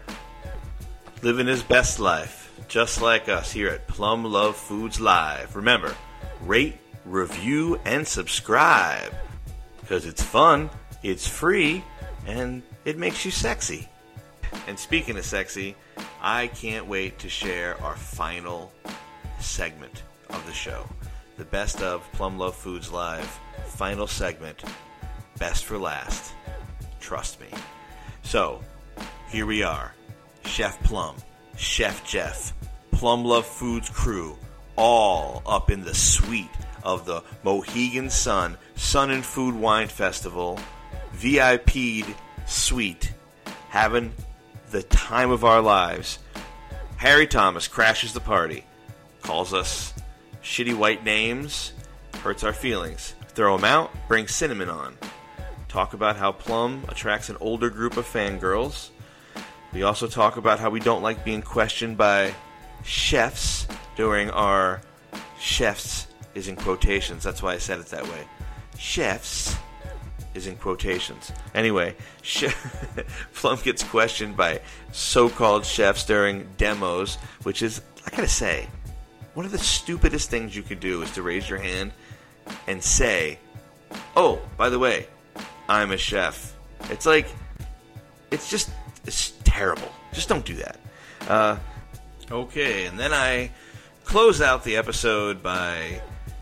living his best life, just like us here at Plum Love Foods Live. Remember, rate, review, and subscribe, because it's fun, it's free, and it makes you sexy. And speaking of sexy, I can't wait to share our final segment of the show. The Best of Plum Love Foods Live, final segment, best for last. Trust me. So, here we are. Chef Plum, Chef Jeff, Plum Love Foods crew, all up in the suite of the Mohegan Sun Sun and Food Wine Festival, V I P'd suite, having the time of our lives. Harry Thomas crashes the party, calls us shitty white names, hurts our feelings. Throw them out, bring cinnamon on. Talk about how Plum attracts an older group of fangirls. We also talk about how we don't like being questioned by chefs during our chefs is in quotations. That's why I said it that way. Chefs is in quotations. Anyway, chef, Plum gets questioned by so-called chefs during demos, which is, I gotta say, one of the stupidest things you could do is to raise your hand and say, oh, by the way, I'm a chef. It's like, it's just, it's terrible. Just don't do that. Uh, okay, and then I close out the episode by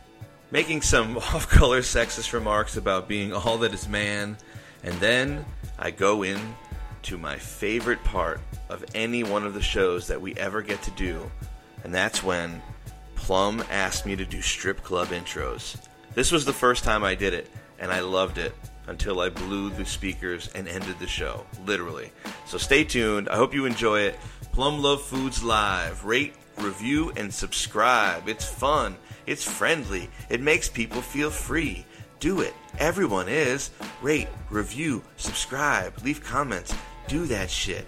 making some off-color sexist remarks about being all that is man, and then I go in to my favorite part of any one of the shows that we ever get to do, and that's when Plum asked me to do strip club intros. This was the first time I did it, and I loved it until I blew the speakers and ended the show, literally. So stay tuned. I hope you enjoy it. Plum Love Foods Live. Rate, review, and subscribe. It's fun. It's friendly. It makes people feel free. Do it. Everyone is. Rate, review, subscribe, leave comments. Do that shit.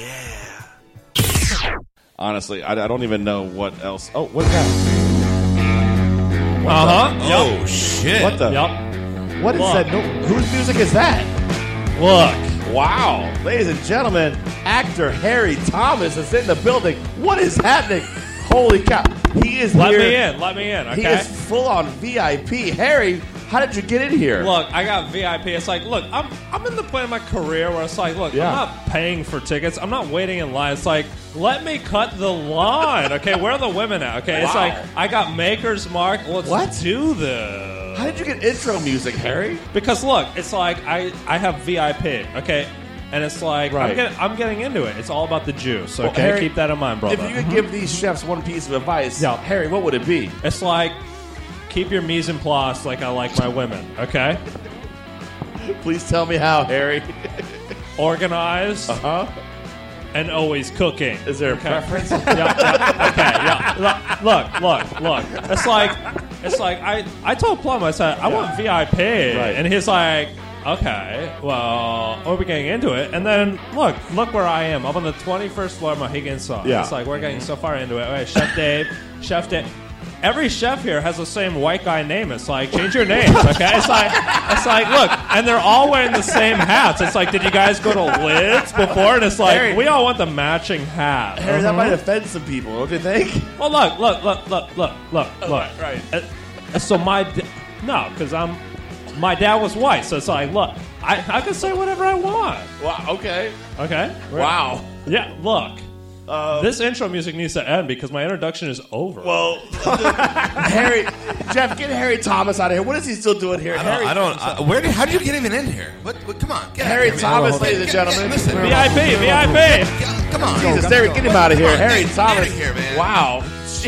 Yeah. Honestly, I, I don't even know what else. Oh, what's that? What Uh-huh. the- Yep. Oh, shit. What the- Yep. What is Look. that? No, whose music is that? Look. Wow. Ladies and gentlemen, actor Harry Thomas is in the building. What is happening? Holy cow. He is Let here. me in. Let me in. Okay. He is full on V I P. Harry, How did you get in here? Look, I got V I P. It's like, look, I'm I'm in the point of my career where it's like, look, Yeah. I'm not paying for tickets. I'm not waiting in line. It's like, let me cut the line. Okay, where are the women at? Okay, it's Wow. like, I got Maker's Mark. Let's What? do this. How did you get intro music, Harry? Because look, it's like I, I have V I P, okay? And it's like, Right. I'm, getting, I'm getting into it. It's all about the juice, okay? Well, Harry, Keep that in mind, brother. If you could give these chefs one piece of advice, Yeah. Harry, what would it be? It's like, keep your mise en place like I like my women, okay? Please tell me how, Harry. Organized. Uh-huh. And always cooking. Is there a Okay. preference? yeah, yeah, okay, yeah. Look, look, look. It's like, it's like I, I told Plum, I said, I want V I P. Right. And he's like, okay, well, we're getting into it. And then, look, look where I am. I'm on the twenty-first floor of Mohegan Sun. Yeah. It's like, we're getting so far into it. Okay, Chef Dave, Chef Dave. Every chef here has the same white guy name. It's like, change your names, okay? It's like, it's like, look, and they're all wearing the same hats. It's like, did you guys go to Lids before? And it's like, Harry. we all want the matching hat. Harry, that Mhm. might offend some people, don't you think? Well, look, look, look, look, look, look, look. right. Uh, so my, d- no, because I'm, my dad was white, so it's like, look, I, I can say whatever I want. Wow, okay. Okay? Wow. Yeah, look. Uh, this intro music needs to end because my introduction is over. Well, Harry, Jeff, get Harry Thomas out of here. What is he still doing here? I don't. Harry, I don't I, where did? How did you get him in here? What? what come on, get Harry out of here, Thomas, man. ladies and Get- get- gentlemen. Listen, V I P, V I P. Come on, Jesus, Harry, get him out of here. Come on, Harry get Thomas. outta here, man. Wow.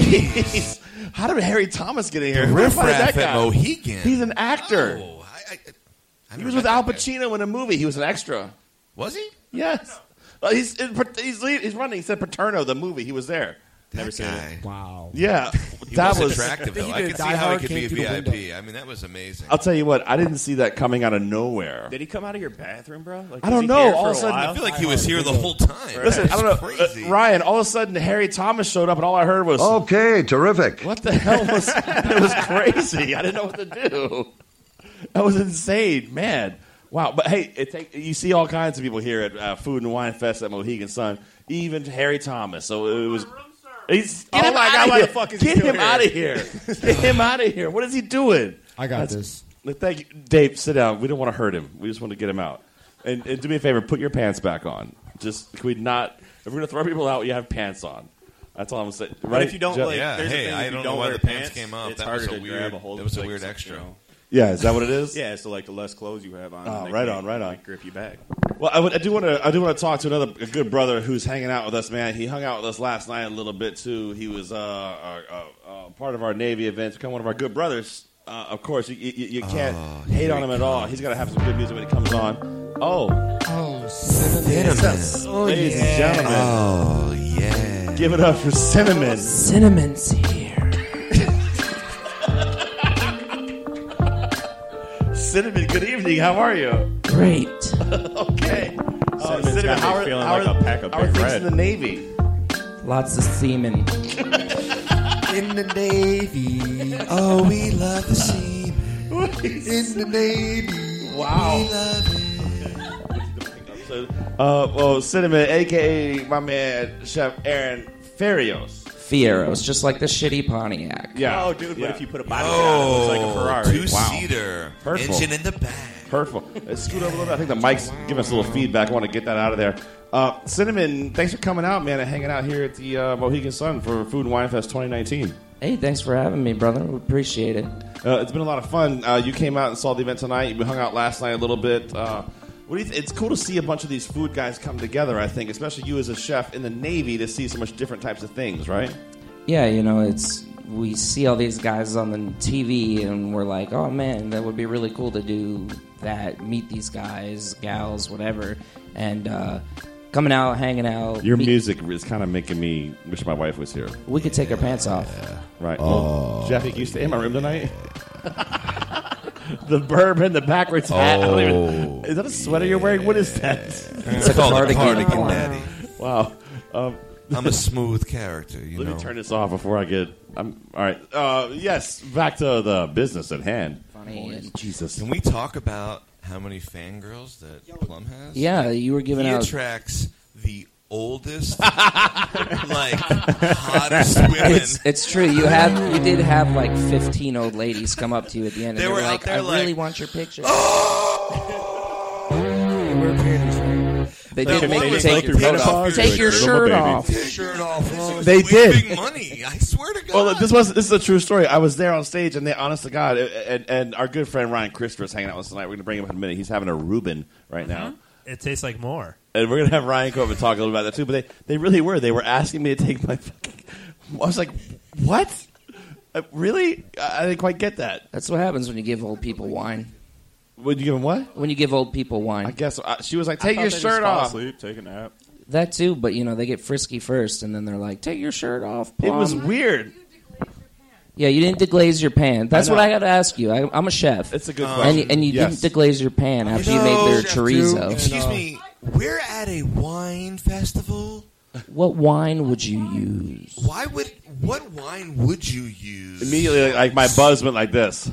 Jeez. How did Harry Thomas get in here? The Who the fuck is riffraff that at guy? Mohegan. He's an actor. Oh, I, I, I He was with Al Pacino in a movie. He was an extra. Was he? Yes. Uh, he's in, he's lead, he's running. He said Paterno, the movie. He was there. Never seen it. Wow. Yeah, He that was, was attractive though. He I did could see Die how he Hard, could be a came through the V I P. window. I mean, that was amazing. I'll tell you what. I didn't see that coming out of nowhere. Did he come out of your bathroom, bro? Like, I was don't he know. here All for of a sudden, while? I feel like he was here the whole time. Listen, I don't know. Crazy. Uh, Ryan, all of a sudden, Harry Thomas showed up, and all I heard was, Okay, terrific. what the hell was it? Was crazy. I didn't know what to do. That was insane, man. Wow. But hey, it take, you see all kinds of people here at uh, Food and Wine Fest at Mohegan Sun, even Harry Thomas. So it was. He's, get Oh him my out God, of why here. the fuck is he Get still him here? out of here. Get him out of here. What is he doing? I got That's- this. Thank you. Dave, sit down. We don't want to hurt him. We just want to get him out. And, and do me a favor, put your pants back on. Just, can we not, if we're going to throw people out, you have pants on. That's all I'm saying. Right? But if you don't, Jeff? like, Yeah, there's hey, a thing, I if you don't don't know why wear the pants came up. It's That harder was a to weird- grab a hold that of. was a like, weird some- extra. you know. Yeah, is that what it is? Yeah, so like the less clothes you have on, Oh, like, right they- on, right on. they grip you back. Well, I, would, I do want to. I do want to talk to another a good brother who's hanging out with us, man. He hung out with us last night a little bit too. He was uh, uh, uh, uh, part of our Navy events. Become one of our good brothers. Uh, of course, you, you, you can't Oh, hate here on he him at all. He's got to have some good music when he comes on. Oh, Oh, cinnamon. Oh, Ladies yeah. and gentlemen, Oh yeah. give it up for cinnamon. Cinnamon's here. Cinnamon, good evening. How are you? Great. Okay. Uh, Cinnamon's Cinnamon, got me how are, feeling how like are- a pack of how are Big things Red. in the Navy? Lots of semen. In the Navy. Oh, we love the sea. In the Navy. Wow. We love it. So, uh, well, Cinnamon, a k a my man, Chef Aaron Farios. Fieros, just like the shitty Pontiac. Yeah. Oh, dude, Yeah. but if you put a body kit on it, it looks like a Ferrari. Two-seater. Hurtful. Engine in the back. Hurtful. Let's scoot over a little bit. I think the mic's giving us a little feedback. I want to get that out of there. Uh, Cinnamon, thanks for coming out, man, and hanging out here at the uh, Mohegan Sun for Food and Wine Fest twenty nineteen. Hey, thanks for having me, brother. We appreciate it. Uh, it's been a lot of fun. Uh, you came out and saw the event tonight. We hung out last night a little bit. Uh, what do you th- it's cool to see a bunch of these food guys come together, I think, especially you as a chef in the Navy to see so much different types of things, right? Yeah, you know, it's we see all these guys on the T V, and we're like, oh man, that would be really cool to do that. Meet these guys, gals, whatever, and uh, coming out, hanging out. Your meet- music is kind of making me wish my wife was here. We could take our pants off. Right. Oh. Well, Jeffy, can you stay in my room tonight? The bourbon, the backwards hat. I don't even, is that a sweater you're wearing? What is that? It's called a cardigan, daddy. Wow. Um, I'm a smooth character, you let know. me turn this off before I get. I'm all right. Uh, yes, back to the business at hand. Funny. and- Jesus. Can we talk about how many fangirls that Plum has? Yeah, you were giving he out. attracts the oldest, like hottest women. It's, it's true. You have you did have like fifteen old ladies come up to you at the end, and They they, were were out like, there "I like, really want your picture." They The did make one you was take like your coat off. Take your shirt off. Take your shirt off. Oh, They sweet did. big money. I swear to God. Well, this was this is a true story. I was there on stage, and they, honest to God, and, and our good friend Ryan Christopher is hanging out with us tonight. We're going to bring him in a minute. He's having a Reuben right now. It tastes like more. And we're going to have Ryan come up and talk a little about that, too. But they, they really were. They were asking me to take my fucking... I was like, what? Uh, really? I, I didn't quite get that. That's what happens when you give old people wine. Would you give them what? When you give old people wine. I guess uh, she was like, I take thought your they just shirt fall off. Asleep, take a nap. That too, but you know, they get frisky first, and then they're like, take your shirt off, It was Plum." weird. Yeah, you didn't deglaze your pan. That's I know. what I got to ask you. I, I'm a chef. It's a good And, question. you- and you Yes. didn't deglaze your pan after you, know, made their Chef chorizo. Excuse me. We're at a wine festival. What wine would you use? Why would what wine would you use? Immediately, like, my buzz went like this.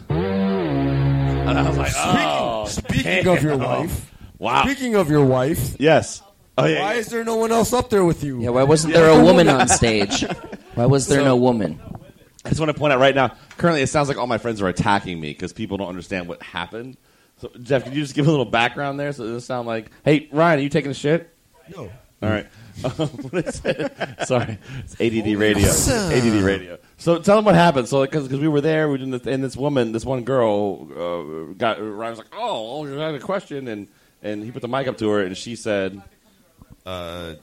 And I was like, oh. Speaking of your wife. Wow. Speaking of your wife. Yes. Oh, yeah, why yeah. is there no one else up there with you? Yeah, why wasn't there a woman on stage? Why was there So- no woman? I just want to point out right now, currently it sounds like all my friends are attacking me because people don't understand what happened. So, Jeff, could you just give a little background there so it doesn't sound like, hey, Ryan, are you taking a shit? No. All right. What is it? Sorry. It's A D D radio. Awesome. A D D radio. So tell them what happened. So because we were there, we were doing this, and this woman, this one girl, uh, got Ryan was like, oh, I had a question, and, and he put the mic up to her, and she said, Uh,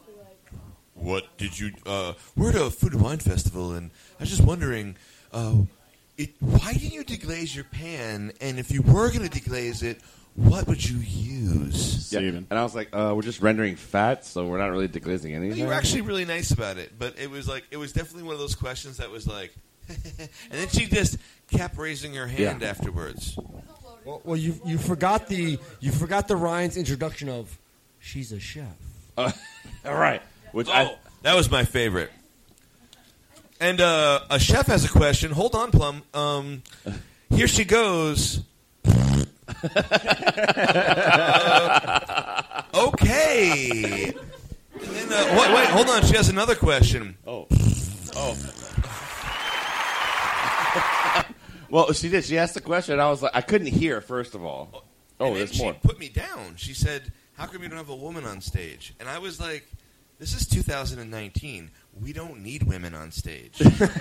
what did you? Uh, we're at a food and wine festival, and I was just wondering, uh, it, why didn't you deglaze your pan? And if you were going to deglaze it, what would you use? yeah. And I was like, uh, we're just rendering fat, so we're not really deglazing anything. You were actually really nice about it, but it was like it was definitely one of those questions that was like, and then she just kept raising her hand Yeah. afterwards. Well, well, you you forgot the you forgot the Ryan's introduction of she's a chef. Uh, all right. Which oh, I, that was my favorite. And uh, a chef has a question. Hold on, Plum. Um, here she goes. uh, okay. And then, uh, wait, wait, hold on. She has another question. Oh. Oh. Well, she did. She asked the question, and I was like, I couldn't hear, first of all. Oh, and then there's she more. put me down. She said, how come you don't have a woman on stage? And I was like, this is two thousand nineteen. We don't need women on stage.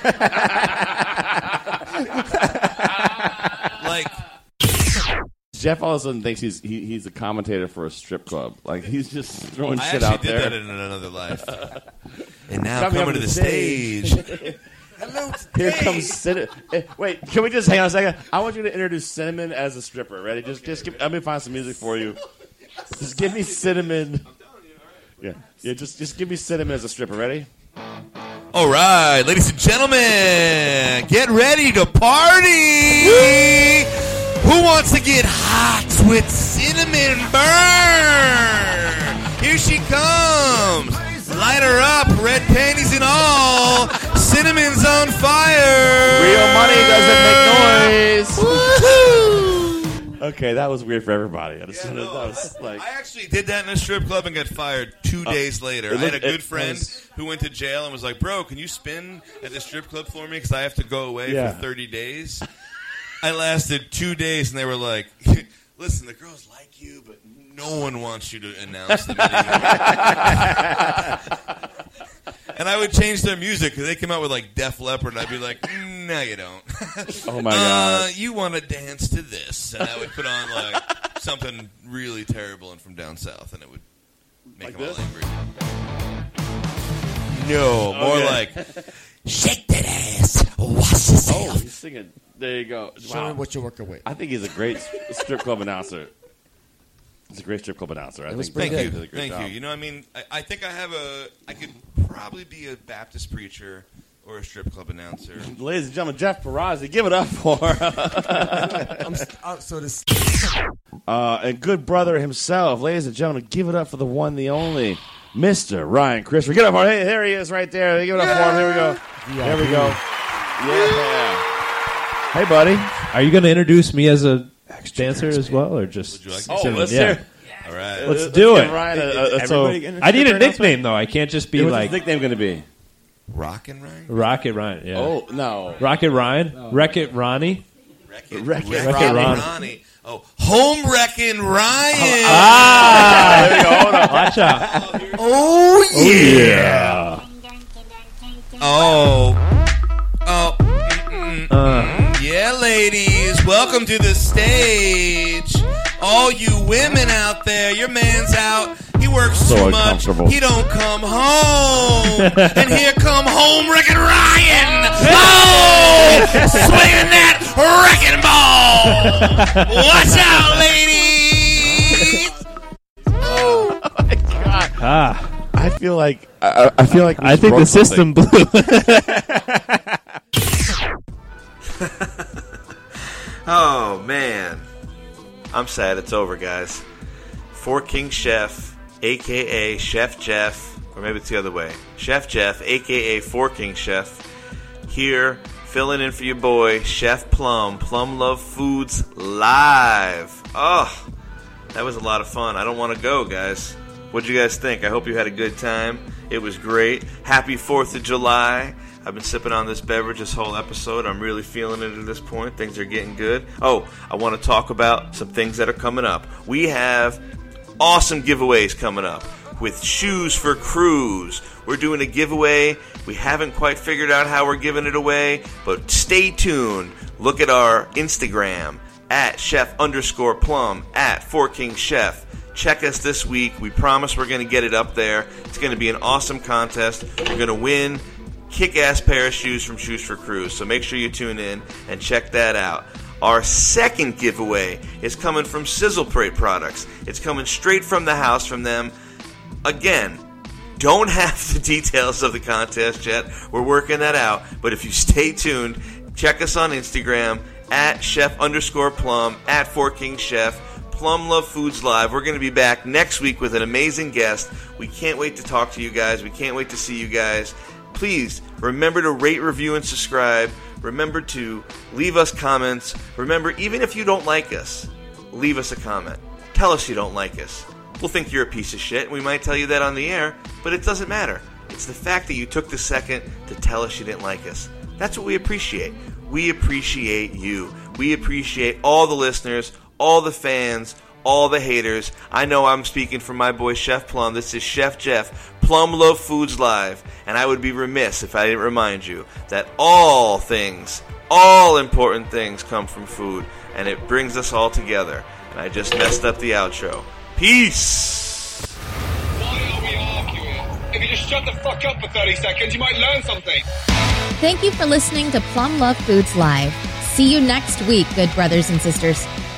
Like, Jeff all of a sudden thinks he's he, he's a commentator for a strip club. Like, he's just throwing I shit actually out did there. that in another life. And now Coming coming up to the the stage. Hello, Here comes Cinnamon. Eh, wait, can we just hang on a second? I want you to introduce Cinnamon as a stripper. Ready? Just, just give, let me find some music for you. Just give me Cinnamon. Yeah, yeah. Just, just give me Cinnamon as a stripper. Ready? All right, ladies and gentlemen, get ready to party. Who wants to get hot with Cinnamon Burn? Here she comes. Light her up, red panties and all. Cinnamon's on fire. Real money doesn't make noise. Woohoo! Okay, that was weird for everybody. I just Yeah, wanted- no, that was like, I actually did that in a strip club and got fired two Oh. days later. It I had a looked- good it friend was- who went to jail and was like, bro, can you spin at the strip club for me because I have to go away Yeah. for thirty days? I lasted two days and they were like, listen, the girls like you, but no one wants you to announce them anymore. And I would change their music because they came out with like Def Leppard, and I'd be like, mm, "No, you don't." Oh my uh, God. You want to dance to this? And I would put on like something really terrible and from down south, and it would make Like them this? all angry. No, more Okay. like shake that ass, wash yourself. oh, he's singing. There you go. Show me what you're working with. I think he's a great strip club announcer. He's a great strip club announcer. I think Thank he you, does a great thank job. you. You know, I mean, I, I think I have a. I could probably be a Baptist preacher or a strip club announcer. Ladies and gentlemen, Jeff Perazzi, give it up for. I'm, uh, so this. Uh, and good brother himself, ladies and gentlemen, give it up for the one, the only, Mister Ryan Christopher. Get up for him. Hey, there he is right there. Give it up for him. Here we go. There we go. Yeah. Hey, buddy. Are you going to introduce me as a dancer as well, or just? Would you like Oh, Cinnamon? let's Yeah. hear. All right. Let's do get it. Ryan a- a- a- so- I need a nickname, though. I can't just be Yeah, what's like... his nickname going to be? Rockin' Ryan? Rocket Ryan, yeah. Oh, no. Rocket Ryan? Wreck-It Ronnie? Wreck-It Wreck-It Ronnie. Ronnie. Ronnie. Oh, Home Wrecking Ryan. Ah! There we go. Hold on. Watch out. Oh, Oh, yeah. yeah. Oh. Oh. Mm-mm. Uh. Yeah, ladies. Welcome to the stage. All you women out there, your man's out. He works So too much. uncomfortable. He don't come home. And here come Home Wrecking Ryan. Oh, swinging that wrecking ball. Watch out, ladies. Oh, my God. Ah. I feel like... I, I feel like... we I just think broke the system something. blew. Oh, man. I'm sad it's over, guys. Four King Chef, a k a. Chef Jeff, or maybe it's the other way. Chef Jeff, a k a. Four King Chef, here filling in for your boy, Chef Plum, Plum Love Foods Live. Oh, that was a lot of fun. I don't want to go, guys. What'd you guys think? I hope you had a good time. It was great. Happy fourth of July. I've been sipping on this beverage this whole episode. I'm really feeling it at this point. Things are getting good. Oh, I want to talk about some things that are coming up. We have awesome giveaways coming up with Shoes for Cruise. We're doing a giveaway. We haven't quite figured out how we're giving it away, but stay tuned. Look at our Instagram, at chef underscore plum, at Four King Chef. Check us this week. We promise we're going to get it up there. It's going to be an awesome contest. We're going to win kick-ass pair of shoes from Shoes for Cruise. So make sure you tune in and check that out. Our second giveaway is coming from Sizzle Plate Products. It's coming straight from the house from them. Again, don't have the details of the contest yet. We're working that out. But if you stay tuned, check us on Instagram, at chef underscore plum, at Four King Chef. Plum Love Foods Live. We're going to be back next week with an amazing guest. We can't wait to talk to you guys. We can't wait to see you guys. Please remember to rate, review, and subscribe. Remember to leave us comments. Remember, even if you don't like us, leave us a comment. Tell us you don't like us. We'll think you're a piece of shit. We might tell you that on the air, but it doesn't matter. It's the fact that you took the second to tell us you didn't like us. That's what we appreciate. We appreciate you. We appreciate all the listeners, all the fans, all the haters. I know I'm speaking for my boy Chef Plum. This is Chef Jeff, Plum Love Foods Live, and I would be remiss if I didn't remind you that all things, all important things come from food, and it brings us all together. And I just messed up the outro. Peace! Why are we arguing? If you just shut the fuck up for thirty seconds, you might learn something. Thank you for listening to Plum Love Foods Live. See you next week, good brothers and sisters.